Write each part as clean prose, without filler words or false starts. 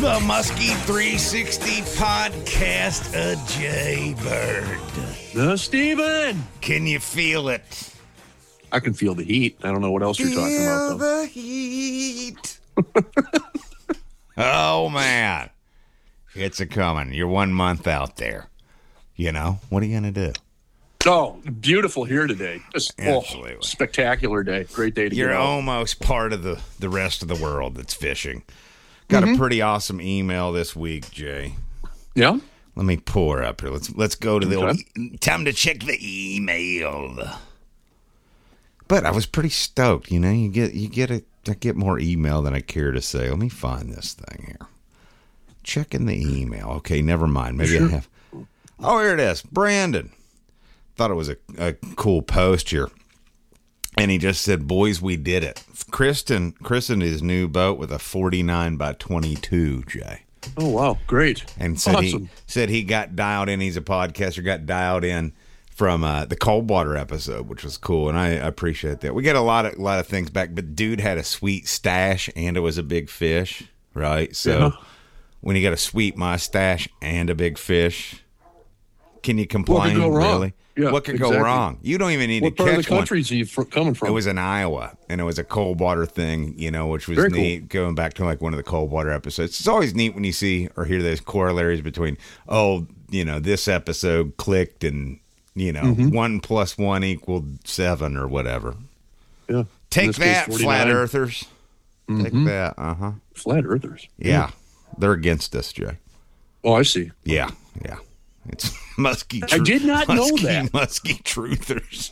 The Muskie 360 podcast, a Jaybird. The Steven. Can you feel it? I can feel the heat. I don't know what else you're talking about, though. The heat. Oh, man. It's a coming. You're 1 month out there. You know, what are you going to do? Oh, beautiful here today. Just, Absolutely. Spectacular day. Great day to You're get out. almost part of the rest of the world that's fishing. Got a pretty awesome email this week, Jay. Yeah? Let me pull her up here. Let's go to the old time to check the email. But I was pretty stoked. You know, I get more email than I care to say. Let me find this thing here. Checking the email. Okay, never mind. Maybe I have. Oh, here it is. Brandon. Thought it was a cool post here. And he just said, boys, we did it. Kristen christened his new boat with a 49 by 22, Jay. Oh, wow. Great. And said awesome. he got dialed in. He's a podcaster, got dialed in from the cold water episode, which was cool. And I appreciate that. We got a lot of things back, but dude had a sweet stash and it was a big fish, right? So when you got a sweet mustache and a big fish, can you complain? What could go wrong? Really? Yeah, what could exactly. go wrong? You don't even need What to part catch of the country is he coming from? It was in Iowa, and it was a cold water thing, you know, which was Very neat. cool. Going back to like one of the cold water episodes, it's always neat when you see or hear those corollaries between, this episode clicked, and 1 + 1 = 7 or whatever. Yeah. Take that, 49. flat earthers. Take that. Flat earthers. Yeah, they're against us, Jay. Oh, I see. Yeah. It's musky. I did not know that. Musky truthers.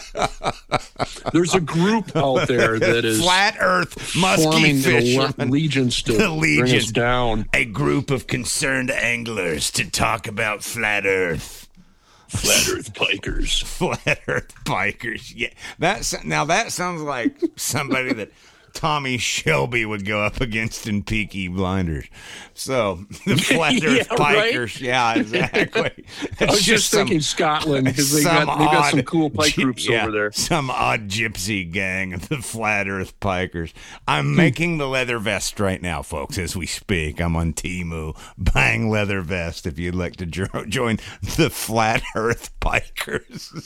There's a group out there that is Flat Earth musky forming fishermen. allegiance to bring us down. A group of concerned anglers to talk about flat Earth. Flat Earth pikers. Flat Earth bikers. Yeah, that sounds like somebody that Tommy Shelby would go up against in Peaky Blinders. So the Flat Earth bikers, yeah, exactly. I was just thinking Scotland because they got some cool pike groups over there. Some odd gypsy gang of the Flat Earth Pikers. I'm making the leather vest right now, folks, as we speak. I'm on Temu buying leather vest if you'd like to join the Flat Earth Pikers.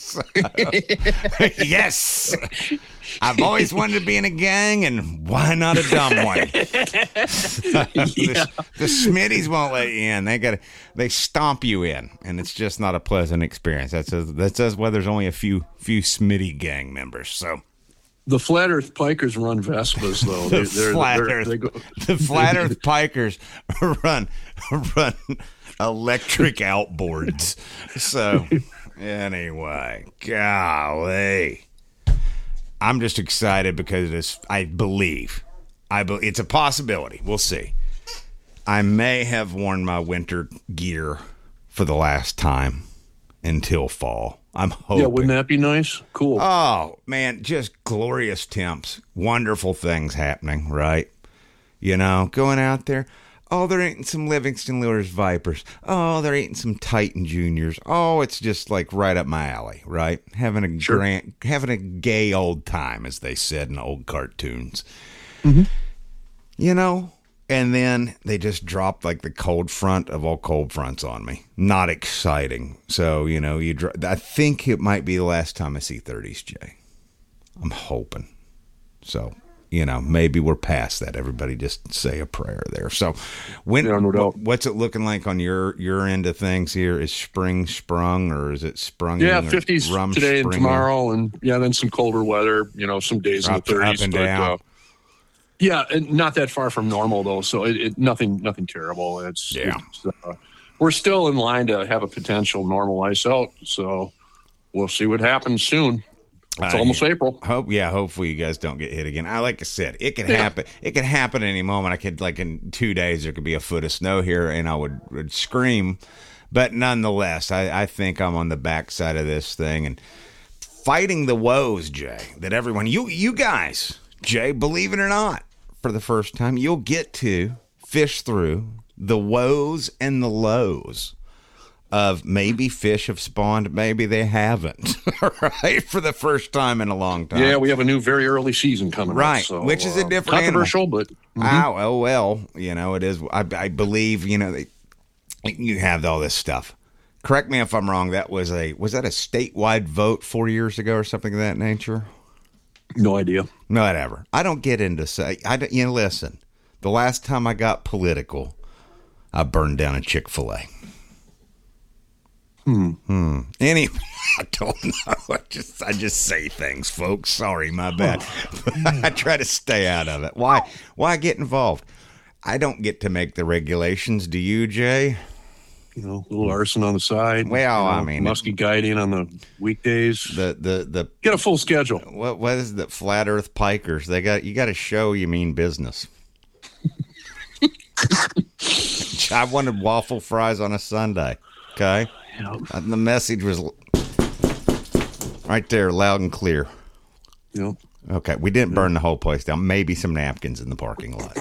Yes. I've always wanted to be in a gang, and why not a dumb one? The Smitties won't let you in. They stomp you in, and it's just not a pleasant experience. That says why there's only a few Smitty gang members. So the Flat Earth Pikers run Vespas, though. the Flat Earth Pikers run electric outboards. So anyway, golly. I'm just excited because I believe it's a possibility. We'll see. I may have worn my winter gear for the last time until fall. I'm hoping. Yeah, wouldn't that be nice? Cool. Oh, man, just glorious temps. Wonderful things happening, right? You know, going out there. Oh, they're eating some Livingston Lures Vipers. Oh, they're eating some Titan Juniors. Oh, it's just like right up my alley, right? Having a gay old time, as they said in old cartoons. Mm-hmm. You know, and then they just dropped like the cold front of all cold fronts on me. Not exciting. So, I think it might be the last time I see 30s, Jay. I'm hoping. So, maybe we're past that. Everybody just say a prayer there. So no doubt. What's it looking like on your end of things here? Is spring sprung, or is it sprung? Yeah, 50s today and tomorrow, and then some colder weather, some days in the 30s. Up and down. Yeah, and not that far from normal, though, so it nothing terrible. We're still in line to have a potential normal ice out, so we'll see what happens soon. It's almost April. Hopefully you guys don't get hit again. Like I said, it could happen. It could happen any moment. I could, like in 2 days, there could be a foot of snow here, and I would scream. But nonetheless, I think I'm on the backside of this thing and fighting the woes, Jay, that everyone, you guys, Jay, believe it or not, for the first time, you'll get to fish through the woes and the lows of maybe fish have spawned, maybe they haven't, right? For the first time in a long time. Yeah, we have a new very early season coming right, up. So, which is a different controversial, animal. but Oh, well, it is. I believe, you have all this stuff. Correct me if I'm wrong. Was that a statewide vote 4 years ago or something of that nature? No idea. No, whatever. I don't get into listen, the last time I got political, I burned down a Chick-fil-A. Anyway, I don't know. I just say things, folks. Sorry, my bad. I try to stay out of it. Why get involved? I don't get to make the regulations. Do you, Jay? A little arson on the side. Well, I mean, musky guiding on the weekdays. The get a full schedule. What is the Flat Earth Pikers? You got to show you mean business. I wanted waffle fries on a Sunday. Okay. The message was right there, loud and clear. Yep. Okay, we didn't burn the whole place down. Maybe some napkins in the parking lot.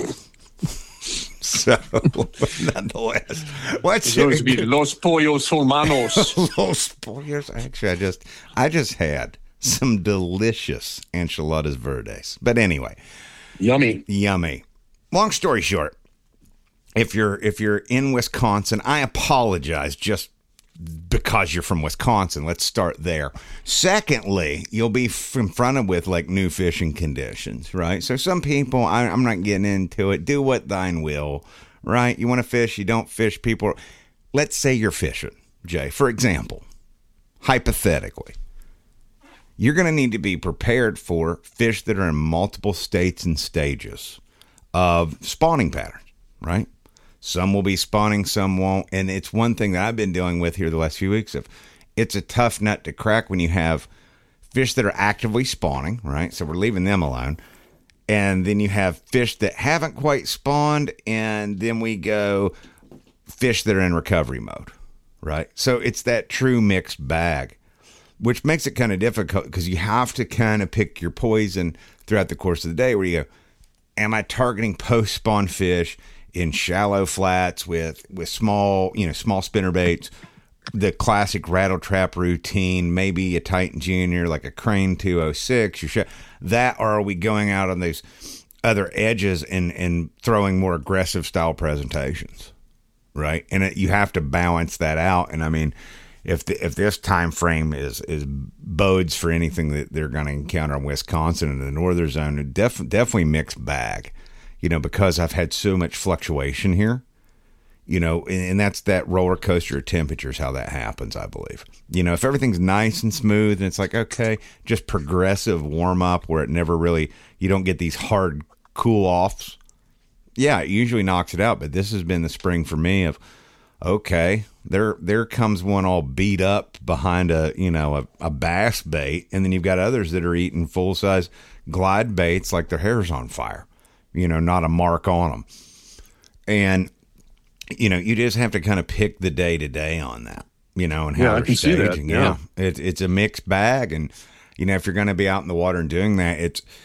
So, nonetheless, what's going to be Los Pollos Hermanos? Los Pollos. Actually, I just had some delicious enchiladas verdes. But anyway, yummy. Long story short, if you're in Wisconsin, I apologize just because you're from Wisconsin. Let's start there. Secondly, you'll be confronted with like new fishing conditions, right? So some people, I'm not getting into it. Do what thine will, right? You want to fish, you don't fish. People, let's say you're fishing, Jay. For example, hypothetically, you're going to need to be prepared for fish that are in multiple states and stages of spawning patterns, right? Some will be spawning, some won't. And it's one thing that I've been dealing with here the last few weeks. It's a tough nut to crack when you have fish that are actively spawning, right? So we're leaving them alone. And then you have fish that haven't quite spawned. And then we go fish that are in recovery mode, right? So it's that true mixed bag, which makes it kind of difficult because you have to kind of pick your poison throughout the course of the day where you go, am I targeting post-spawn fish in shallow flats with small spinner baits, the classic rattle trap routine, maybe a Titan Junior like a Crane 206, or are we going out on those other edges and throwing more aggressive style presentations, right? And you have to balance that out. And I mean, if this time frame is bodes for anything that they're going to encounter in Wisconsin and the northern zone, definitely mixed bag. Because I've had so much fluctuation here, and that's that roller coaster of temperatures, how that happens, I believe. If everything's nice and smooth and it's like, okay, just progressive warm up where it never really, you don't get these hard cool offs. Yeah, it usually knocks it out. But this has been the spring for me of, okay, there comes one all beat up behind a bass bait. And then you've got others that are eating full size glide baits like their hair's on fire. Not a mark on them. And, you just have to kind of pick the day to day on that, and how I can see that. Yeah. It's a mixed bag. And, if you're going to be out in the water and doing that,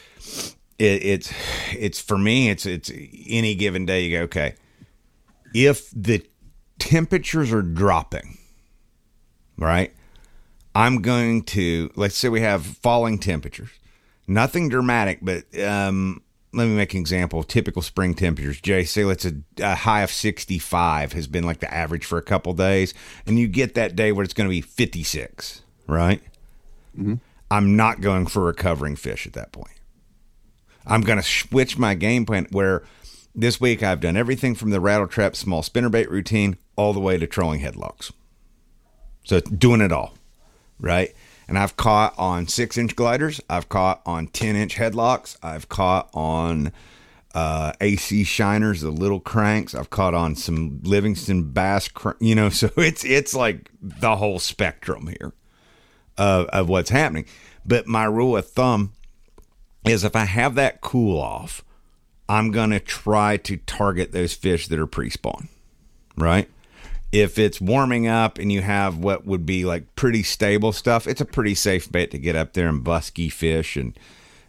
it's for me, it's any given day you go, okay, if the temperatures are dropping, right, I'm going to, let's say we have falling temperatures, nothing dramatic, but, let me make an example of typical spring temperatures. Jay, say let's a high of 65 has been like the average for a couple days, and you get that day where it's going to be 56, right? Mm-hmm. I'm not going for recovering fish at that point. I'm going to switch my game plan where this week I've done everything from the rattle trap small spinnerbait routine all the way to trolling headlocks. So doing it all, right? And I've caught on 6-inch gliders. I've caught on 10-inch headlocks. I've caught on AC shiners, the little cranks. I've caught on some Livingston bass, so it's like the whole spectrum here of what's happening. But my rule of thumb is if I have that cool off, I'm going to try to target those fish that are pre-spawn, right? If it's warming up and you have what would be like pretty stable stuff, it's a pretty safe bait to get up there and busky fish and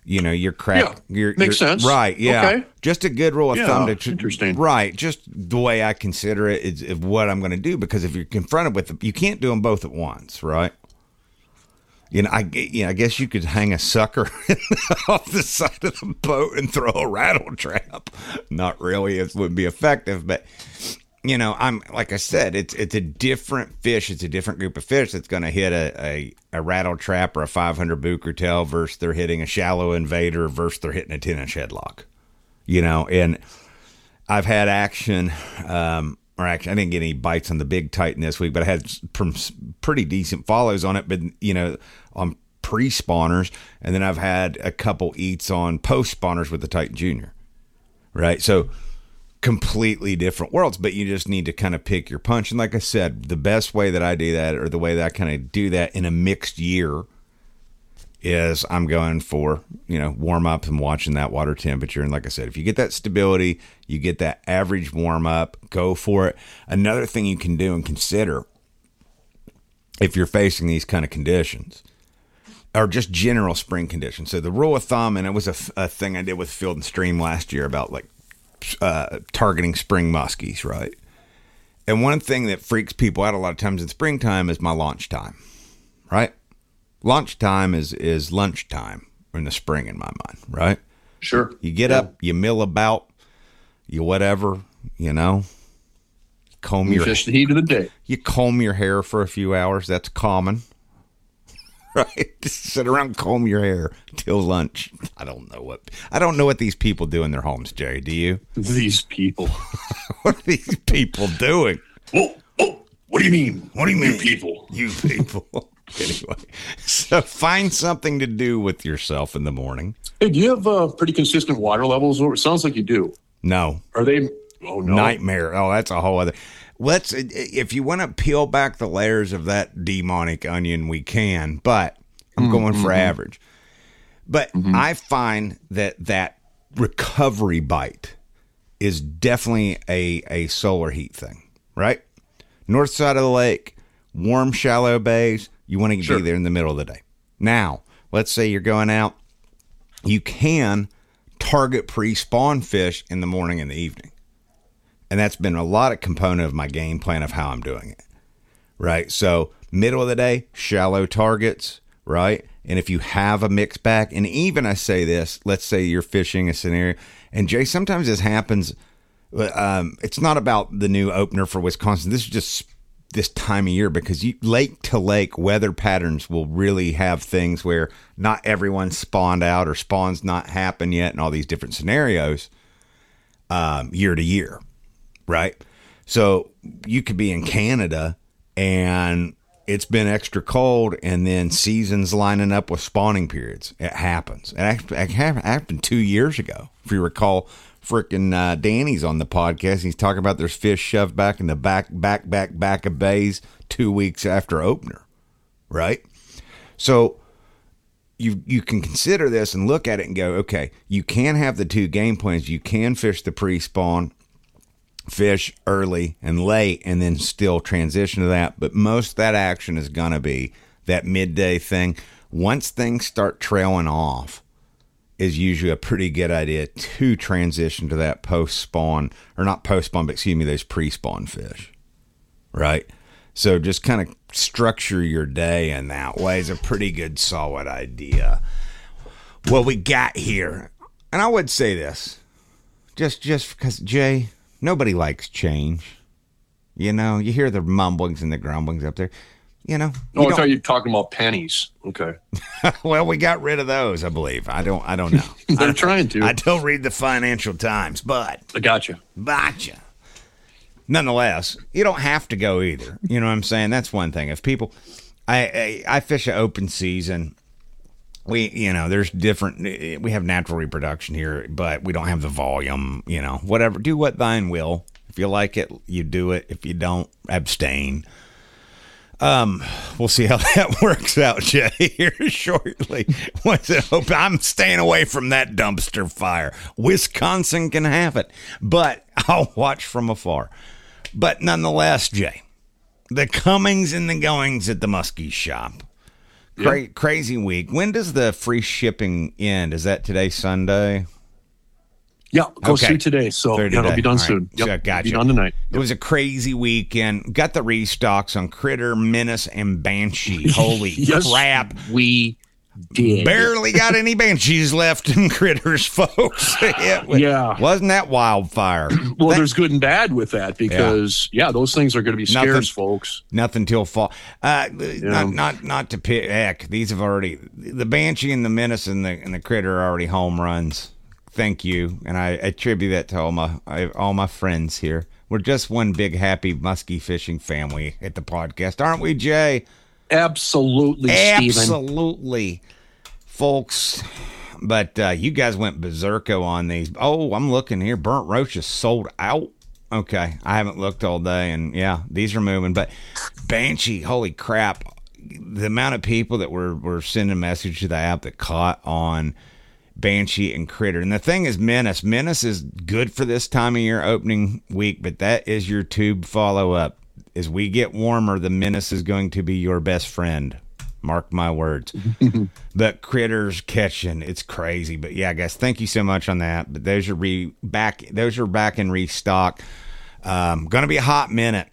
Your crack. Makes sense. Right. Yeah. Okay. Just a good rule of thumb. Interesting. Right. Just the way I consider it is what I'm going to do, because if you're confronted with them, you can't do them both at once. Right. I guess you could hang a sucker off the side of the boat and throw a rattle trap. Not really. It wouldn't be effective, but I'm like I said, it's a different fish. It's a different group of fish that's going to hit a rattle trap or a 500 booker tail versus they're hitting a shallow invader versus they're hitting a 10-inch headlock. And I've had action, or actually I didn't get any bites on the Big Titan this week, but I had pretty decent follows on it. But on pre-spawners, and then I've had a couple eats on post-spawners with the Titan Junior. Right, so completely different worlds, but you just need to kind of pick your punch. And like I said, the best way that I do that, or the way that I kind of do that in a mixed year, is I'm going for, warm up and watching that water temperature. And like I said, if you get that stability, you get that average warm up, go for it. Another thing you can do and consider if you're facing these kind of conditions, or just general spring conditions. So the rule of thumb, and it was a thing I did with Field and Stream last year about like targeting spring muskies, right? And one thing that freaks people out a lot of times in springtime is my launch time, right? Launch time is lunchtime in the spring in my mind, right? Sure. You get up, you mill about, you whatever, comb your fish the heat of the day. You comb your hair for a few hours. That's common, right? Just sit around, comb your hair till lunch. I don't know what these people do in their homes, Jay. Do you? These people. What are these people doing? Oh, what do you mean? What do you mean, people? You people. Anyway, so find something to do with yourself in the morning. Hey, do you have pretty consistent water levels? It sounds like you do. No. Are they? Oh, no. Nightmare. Oh, that's a whole other. If you want to peel back the layers of that demonic onion, we can, but I'm going for average. But I find that recovery bite is definitely a solar heat thing, right? North side of the lake, warm, shallow bays. You want to be there in the middle of the day. Now, let's say you're going out. You can target pre-spawn fish in the morning and the evening. And that's been a lot of component of my game plan of how I'm doing it, right? So middle of the day, shallow targets, right? And if you have a mixed bag, and even I say this, let's say you're fishing a scenario, and Jay, sometimes this happens. It's not about the new opener for Wisconsin. This is just this time of year, because lake to lake weather patterns will really have things where not everyone's spawned out or spawns not happen yet, and all these different scenarios year to year, right? So you could be in Canada and it's been extra cold, and then seasons lining up with spawning periods. It happens. It happened 2 years ago, if you recall. Frickin' Danny's on the podcast. He's talking about there's fish shoved back in the back of bays 2 weeks after opener, right? So you can consider this and look at it and go, okay, you can have the two game plans. You can fish the pre-spawn, fish early and late, and then still transition to that. But most of that action is going to be that midday thing. Once things start trailing off, is usually a pretty good idea to transition to that post-spawn, or not post-spawn, but excuse me, those pre-spawn fish, right? So just kind of structure your day in that way is a pretty good, solid idea. What we got here, and I would say this, just because, Jay, nobody likes change. You hear the mumblings and the grumblings up there. I thought you were talking about pennies. Okay. Well, we got rid of those, I believe. I don't know. They're trying to. I don't read the Financial Times, but I gotcha. Nonetheless, you don't have to go either. You know what I'm saying? That's one thing. If people, I fish an open season. There's different. We have natural reproduction here, but we don't have the volume. Whatever. Do what thine will. If you like it, you do it. If you don't, abstain. We'll see how that works out, Jay, here shortly. I'm staying away from that dumpster fire. Wisconsin can have it, but I'll watch from afar. But nonetheless, Jay, the comings and the goings at the Muskie shop. Crazy week. When does the free shipping end? Is that today, Sunday? Yeah, goes through today, so it'll be done soon. Right. Yep, Gotcha. be done tonight. It was a crazy weekend. Got the restocks on Critter, Menace, and Banshee. Holy crap. We did. Barely got any Banshees left in Critters, folks. Wasn't that wildfire? Well, there's good and bad with that because, those things are going to be scares, folks. Nothing till fall. Not to pick. Heck, these have already, the Banshee and the Menace and the Critter are already home runs. Thank you, and I attribute that to all my friends here. We're just one big happy muskie fishing family at the podcast, aren't we, Jay? Absolutely, Steven. Absolutely, folks. But you guys went berserko on these. Oh, I'm looking here. Burnt Roach is sold out. Okay, I haven't looked all day, and these are moving. But Banshee, holy crap! The amount of people that were sending a message to the app that caught on Banshee and Critter. And the thing is, Menace is good for this time of year opening week, but that is your tube follow-up. As we get warmer, the Menace is going to be your best friend. Mark my words. But Critter's catching. It's crazy. But guys, thank you so much on that. But those are back in restock. Gonna be a hot minute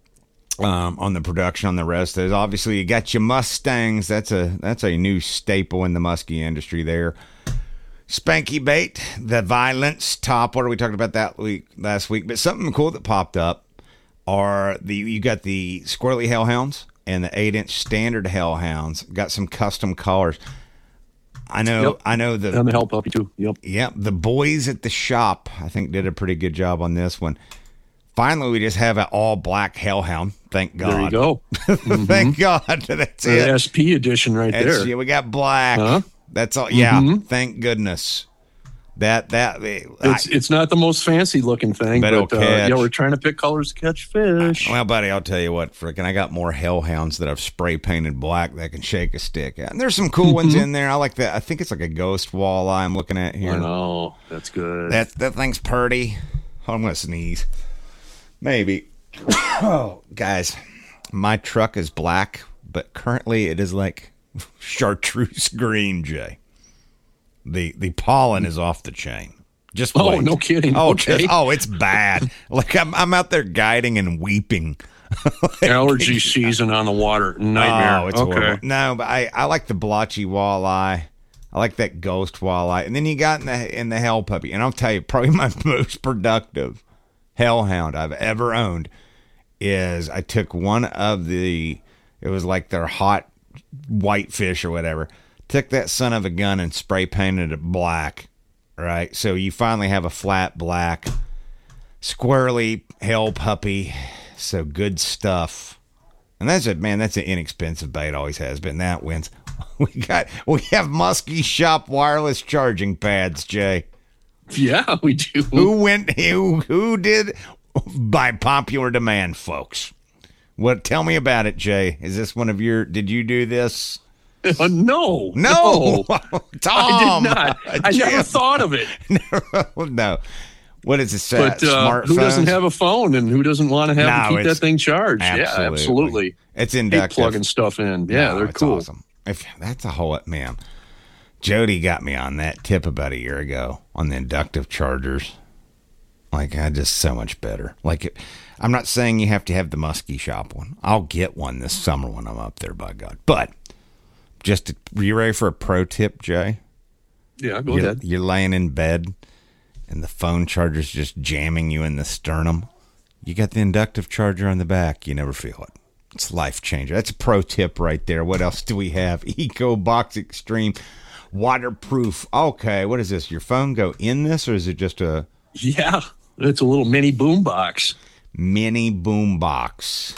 on the production on the rest of those. Obviously, you got your Mustangs. That's a new staple in the muskie industry there. Spanky bait, the Violence top water. We talked about that last week, but something cool that popped up are you got the Squirrely Hellhounds and the 8-inch standard Hellhounds. Got some custom colors. I know and the Hell Puppy too. Yep. The boys at the shop, I think, did a pretty good job on this one. Finally, we just have an all black Hellhound. Thank God. There you go. Thank God. That's it. The SP edition there. Yeah, we got black. Huh? That's all. Yeah. Thank goodness. It's not the most fancy looking thing, but we're trying to pick colors to catch fish. Well, buddy, I'll tell you what, frickin', I got more Hellhounds that I've spray painted black that can shake a stick. And there's some cool ones in there. I like that. I think it's like a ghost walleye I'm looking at here. I know. That's good. That thing's purty. I'm gonna sneeze. Maybe. Oh, guys, my truck is black, but currently it is like chartreuse green, Jay. The pollen is off the chain. Just wait. Oh, no kidding. Oh, okay. It's bad. Like I'm out there guiding and weeping. Allergy season on the water. Nightmare. Oh, it's horrible. No, but I like the blotchy walleye. I like that ghost walleye. And then you got in the Hell Puppy. And I'll tell you, probably my most productive Hellhound I've ever owned is I took one of it was like their hot whitefish or whatever. Took that son of a gun and spray painted it black, right? So you finally have a flat black squirrely Hell Puppy. So good stuff. And that's an inexpensive bait, always has been. That wins. We have Muskie Shop wireless charging pads, Jay. Yeah, we do. Who did by popular demand, folks? Tell me about it, Jay. Is this one of did you do this? No. Tom. I did not. I never thought of it. No. What is this? But who doesn't have a phone and who doesn't want to keep that thing charged? Absolutely. Yeah, absolutely. It's inductive. Plugging stuff in. Yeah, they're cool. Awesome. That's a whole man. Jody got me on that tip about a year ago on the inductive chargers. Like, I just so much better. Like, I'm not saying you have to have the Muskie Shop one. I'll get one this summer when I'm up there, by God. But are you ready for a pro tip, Jay? Yeah, go ahead. You're laying in bed and the phone charger's just jamming you in the sternum. You got the inductive charger on the back. You never feel it. It's life changer. That's a pro tip right there. What else do we have? EcoBox Extreme waterproof. Okay, what is this? Your phone go in this, or is it just a? Yeah, it's a little mini boom box. Mini boom box.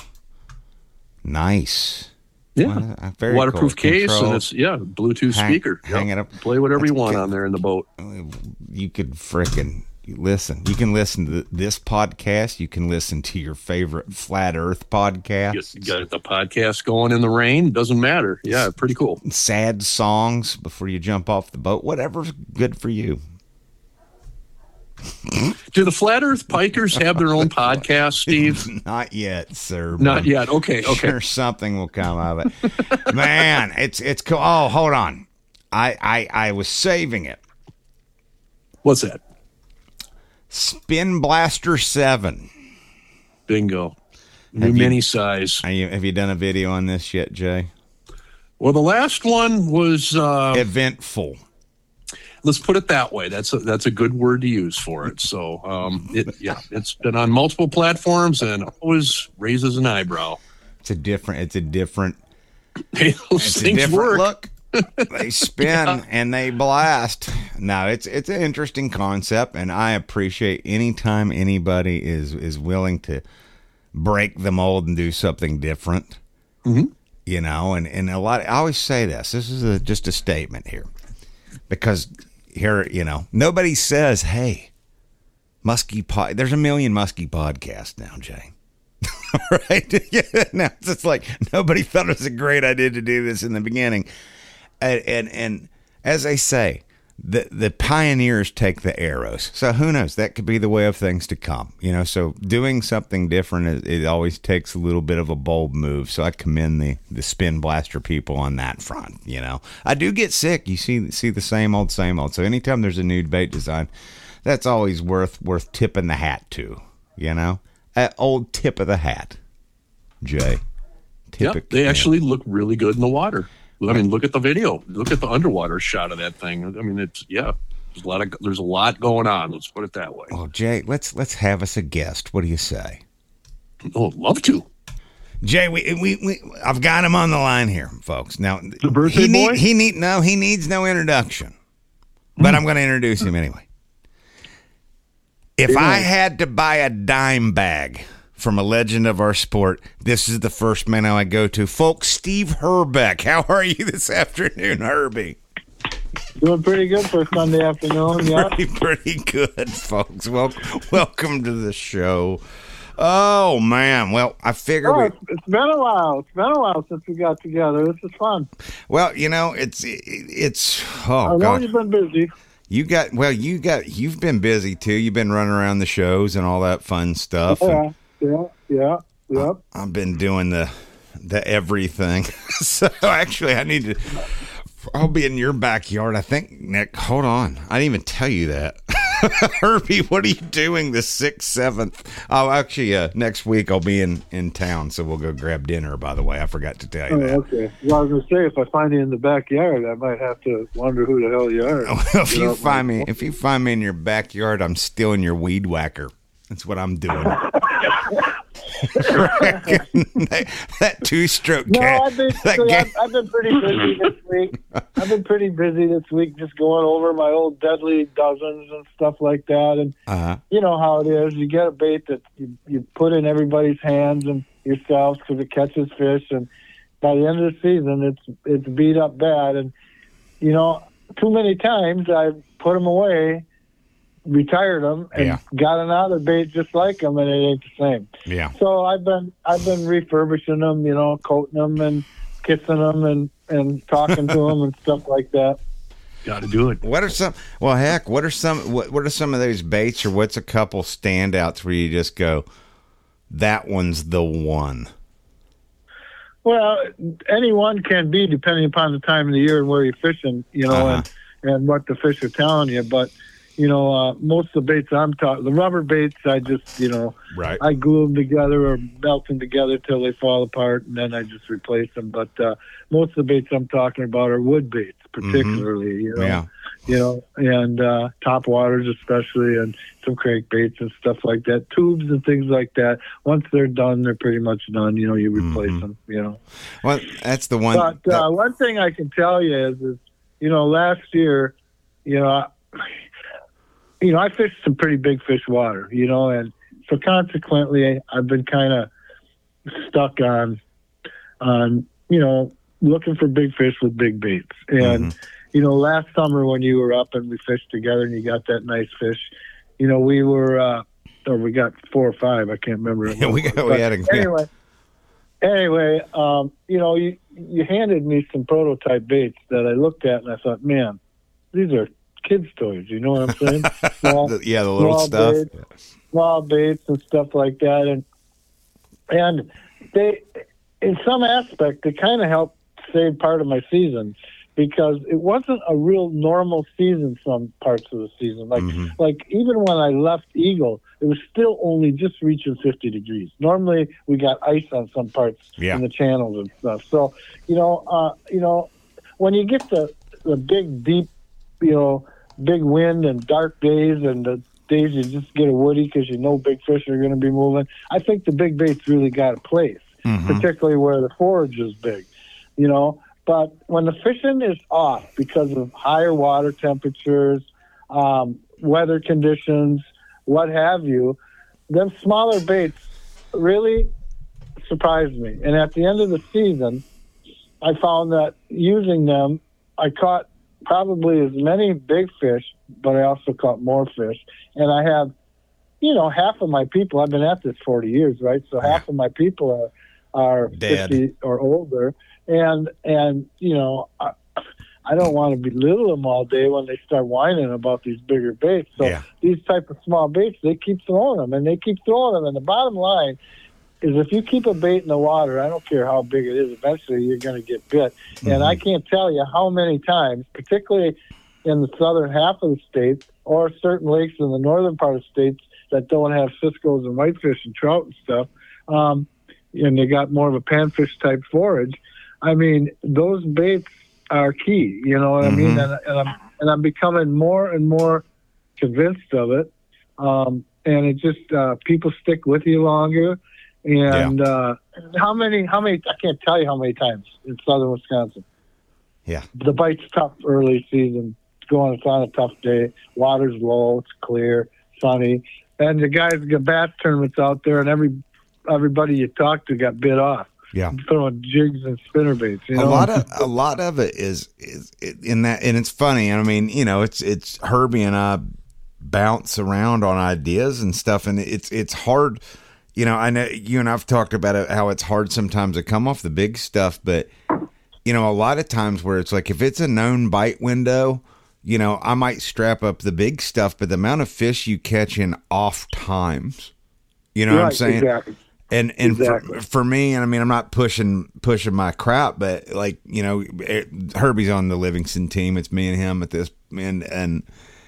Nice. Yeah, very waterproof cool. case, and it's Bluetooth speaker. Hang it up. Play whatever you want on there in the boat. You could frickin' listen. You can listen to this podcast. You can listen to your favorite Flat Earth podcast. You got the podcast going in the rain. Doesn't matter. Yeah, pretty cool. Sad songs before you jump off the boat. Whatever's good for you. Do the Flat Earth Pikers have their own podcast, Steve? Not yet, sir. Not yet. Okay. Sure, something will come of it. Man, it's cool. Oh, hold on. I was saving it. What's that? Spin Blaster 7. Bingo. New mini size. Have you done a video on this yet, Jay? Well, the last one was eventful. Let's put it that way. That's a good word to use for it. So, it's been on multiple platforms and always raises an eyebrow. It's a different. Hey, those things work. Look, they spin and they blast. No, it's an interesting concept, and I appreciate anytime anybody is willing to break the mold and do something different. Mm-hmm. You know, and a lot. I always say this. This is just a statement here, because here, you know, nobody says, "Hey, Muskie Pod." There's a million Muskie podcasts now, Jay. Right? Now it's like nobody thought it was a great idea to do this in the beginning, and as I say, the pioneers take the arrows. So who knows? That could be the way of things to come. You know, so doing something different, it always takes a little bit of a bold move. So I commend the Spin Blaster people on that front. You know, I do get sick. You see the same old. So anytime there's a new bait design, that's always worth tipping the hat to. You know, old tip of the hat, Jay. They actually look really good in the water. I mean, look at the video. Look at the underwater shot of that thing. I mean, there's a lot going on. Let's put it that way. Well, Jay, let's have us a guest. What do you say? Oh, love to. Jay, I've got him on the line here, folks. Now, the birthday boy? He needs no introduction, but I'm going to introduce him anyway. If I had to buy a dime bag from a legend of our sport, this is the first man I would go to. Folks, Steve Herbeck. How are you this afternoon, Herbie? Doing pretty good for a Sunday afternoon, yeah. Pretty good, folks. Welcome to the show. Oh, man. Well, I figured... It's been a while. It's been a while since we got together. This is fun. Well, you know, it's I know you've been busy. You've been busy, too. You've been running around the shows and all that fun stuff. Yeah. I've been doing the everything. So actually, I'll be in your backyard, I think, Nick. Hold on. I didn't even tell you that. Herbie, what are you doing the 6th, 7th? Oh, actually, next week I'll be in town, so we'll go grab dinner, by the way. I forgot to tell you that. Okay. Well, I was going to say, if I find you in the backyard, I might have to wonder who the hell you are. Well, if you find me in your backyard, I'm stealing your weed whacker. That's what I'm doing. that two-stroke cat. I've been pretty busy this week. Just going over my old deadly dozens and stuff like that. And you know how it is. You get a bait that you put in everybody's hands and yourselves because it catches fish. And by the end of the season, it's beat up bad. And, you know, too many times I've put them away, retired them, and got another bait just like them, and it ain't the same. Yeah. So I've been refurbishing them, you know, coating them and kissing them and talking to them and stuff like that. Got to do it. What are some of those baits, or what's a couple standouts where you just go, that one's the one? Well, any one can be, depending upon the time of the year and where you're fishing, you know, and what the fish are telling you. But, you know, most of the baits the rubber baits, I just, you know, I glue them together or melt them together till they fall apart, and then I just replace them. But most of the baits I'm talking about are wood baits, particularly, you know, and top waters especially, and some crankbaits and stuff like that, tubes and things like that. Once they're done, they're pretty much done. You know, you replace them. You know. Well, that's the one. But one thing I can tell you is, you know, last year, you know, I fished some pretty big fish water, you know, and so consequently, I've been kind of stuck on, you know, looking for big fish with big baits. And, you know, last summer when you were up and we fished together and you got that nice fish, you know, we were, we got 4 or 5. I can't remember. Anyway, you know, you handed me some prototype baits that I looked at and I thought, man, these are kids' toys. You know what I'm saying? The little stuff. Small baits and stuff like that. And they, in some aspect, they kind of helped save part of my season because it wasn't a real normal season some parts of the season. Like even when I left Eagle, it was still only just reaching 50 degrees. Normally we got ice on some parts in the channels and stuff. So, when you get the big, deep, big wind and dark days and the days you just get a woody because big fish are going to be moving, I think the big baits really got a place, particularly where the forage is big, But when the fishing is off because of higher water temperatures, weather conditions, what have you, them smaller baits really surprised me. And at the end of the season, I found that using them, I caught probably as many big fish, but I also caught more fish. And I have, half of my people, I've been at this 40 years, right? So half of my people are 50 or older. And I don't want to belittle them all day when they start whining about these bigger baits. So these type of small baits, they keep throwing them, and they keep throwing them. And the bottom line is if you keep a bait in the water, I don't care how big it is, eventually you're going to get bit. And I can't tell you how many times, particularly in the southern half of the states or certain lakes in the northern part of the states that don't have ciscos and whitefish and trout and stuff, and they got more of a panfish type forage. I mean, those baits are key, you know what I mean? And I'm becoming more and more convinced of it. And it just, people stick with you longer. And how many, I can't tell you how many times in southern Wisconsin. Yeah. The bite's tough early season. It's on a tough day. Water's low. It's clear, sunny. And the guys get bass tournaments out there, and everybody you talk to got bit off. Yeah, throwing jigs and spinnerbaits. A lot of it is in that, and it's funny. I mean, it's Herbie and I bounce around on ideas and stuff, and it's hard. I know you and I've talked about it, how it's hard sometimes to come off the big stuff, but a lot of times where it's like if it's a known bite window, I might strap up the big stuff, but the amount of fish you catch in off times, what I'm saying? Exactly. And exactly. For me, and I mean, I'm not pushing my crap, but like, Herbie's on the Livingston team. It's me and him at this, and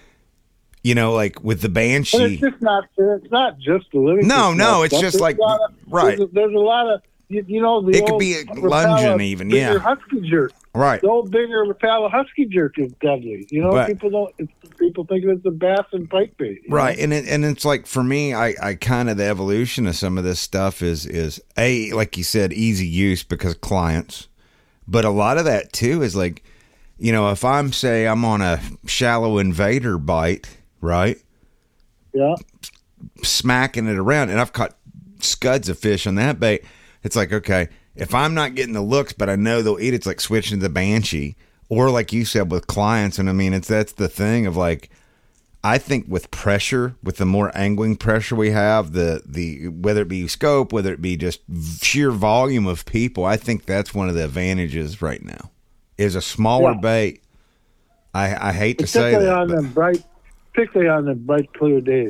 like with the Banshee. But it's not just the Livingston. No, it's just like, right. There's a lot of, it could be a lunging even, Husky jerk. Right. The old bigger Rapala husky jerk is deadly. People think it's a bass and pike bait. Right. And it's like, for me, I kind of, the evolution of some of this stuff is like you said, easy use because clients. But a lot of that too is like, if I'm on a shallow invader bite, right? Yeah. Smacking it around, and I've caught scuds of fish on that bait. It's like, okay, if I'm not getting the looks, but I know they'll eat, it's like switching to the Banshee, or like you said with clients. And I mean, that's the thing of like, I think with pressure, with the more angling pressure we have, the whether it be scope, whether it be just sheer volume of people, I think that's one of the advantages right now is a smaller bait. I hate to say that, particularly on the bright, clear days,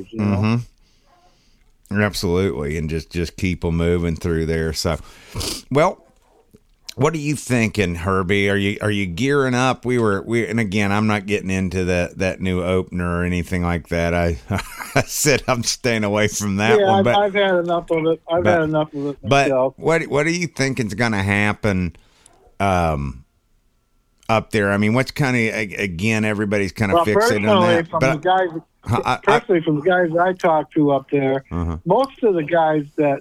Absolutely, and just keep them moving through there. So, well, what are you thinking, Herbie? Are you gearing up? And again, I'm not getting into that new opener or anything like that. I said I'm staying away from that one. But I've had enough of it. I've had enough of it myself. But what are you thinking is going to happen up there? I mean, what's kind of, again, everybody's kind of fixated on that. Personally, from the guys I talk to up there, most of the guys that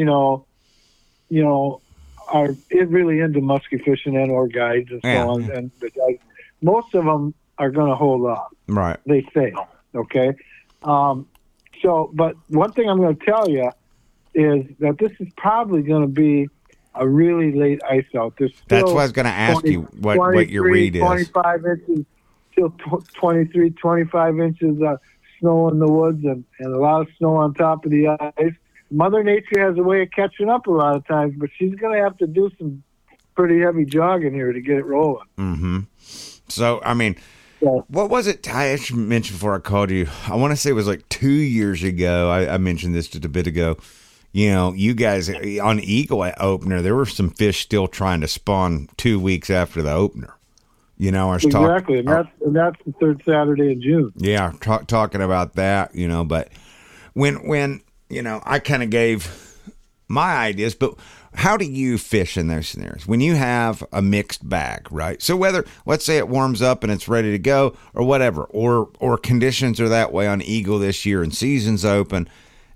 are really into musky fishing and or guides and so on, and the guys, most of them are going to hold off. Right? They say, okay. But one thing I'm going to tell you is that this is probably going to be a really late ice out. That's what I was going to ask you. What your read is? 25 inches. Still 23, 25 inches of snow in the woods and a lot of snow on top of the ice. Mother Nature has a way of catching up a lot of times, but she's going to have to do some pretty heavy jogging here to get it rolling. Mm-hmm. So, I mean, What was it I mentioned before I called you? I want to say it was like 2 years ago. I mentioned this just a bit ago. You know, you guys on Eagle opener, there were some fish still trying to spawn 2 weeks after the opener. You know, I was exactly, and that's the third Saturday in June. Yeah, talking about that. You know, but when you know, I kind of gave my ideas, but how do you fish in those scenarios when you have a mixed bag, right? So whether, let's say it warms up and it's ready to go or whatever, or conditions are that way on Eagle this year and season's open,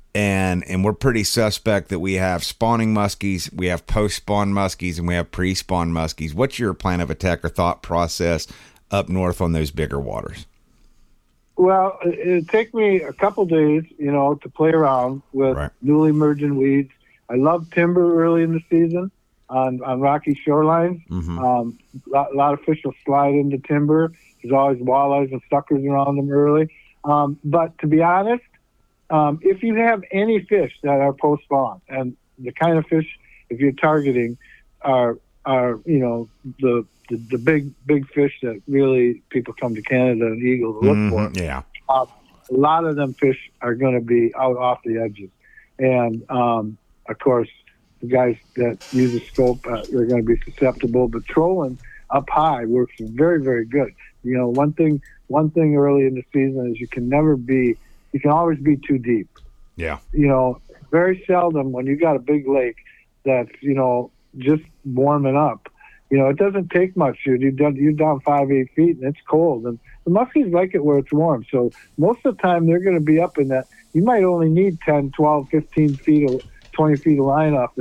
and we're pretty suspect that we have spawning muskies, we have post-spawn muskies, and we have pre-spawn muskies. What's your plan of attack or thought process up north on those bigger waters? Well, it'd take me a couple days, you know, to play around with newly emerging weeds. I love timber early in the season on rocky shorelines. A lot of fish will slide into timber. There's always walleyes and suckers around them early. But to be honest, if you have any fish that are post-spawn, and the kind of fish, if you're targeting, are you know, the big fish that really people come to Canada and Eagle to look for. Yeah. A lot of them fish are going to be out off the edges. And, of course, the guys that use a scope, they're going to be susceptible. But trolling up high works very, very good. You know, one thing early in the season is you can always be too deep. Yeah. You know, very seldom when you got a big lake that's, you know, just warming up. You know, it doesn't take much. You're down 5-8 feet and it's cold. And the muskies like it where it's warm. So most of the time they're going to be up in that. You might only need 10, 12, 15 feet of 20 feet of line off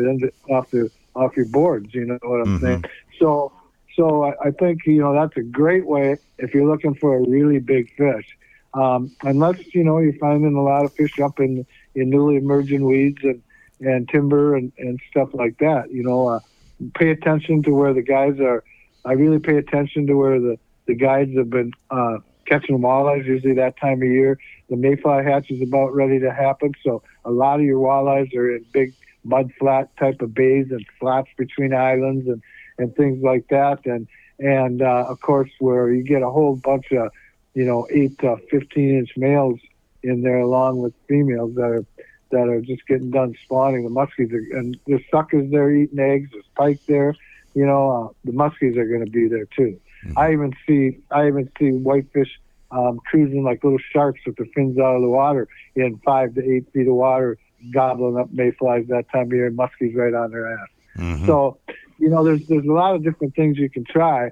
your boards, you know what I'm saying? So I think, you know, that's a great way if you're looking for a really big fish. Unless, you know, you're finding a lot of fish up in newly emerging weeds and timber and stuff like that. You know, pay attention to where the guides are. I really pay attention to where the guides have been catching walleyes. Usually that time of year, the mayfly hatch is about ready to happen. So a lot of your walleyes are in big mud flat type of bays and flats between islands and things like that. And of course, where you get a whole bunch of, you know, 8 to 15-inch males in there along with females that are just getting done spawning. The muskies and there's suckers there eating eggs. There's pike there. You know, the muskies are going to be there too. I even see whitefish cruising like little sharks with their fins out of the water in 5 to 8 feet of water, gobbling up mayflies that time of year, and muskies right on their ass. So, you know, there's a lot of different things you can try,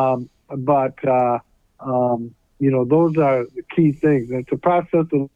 but you know, those are the key things. And it's a process of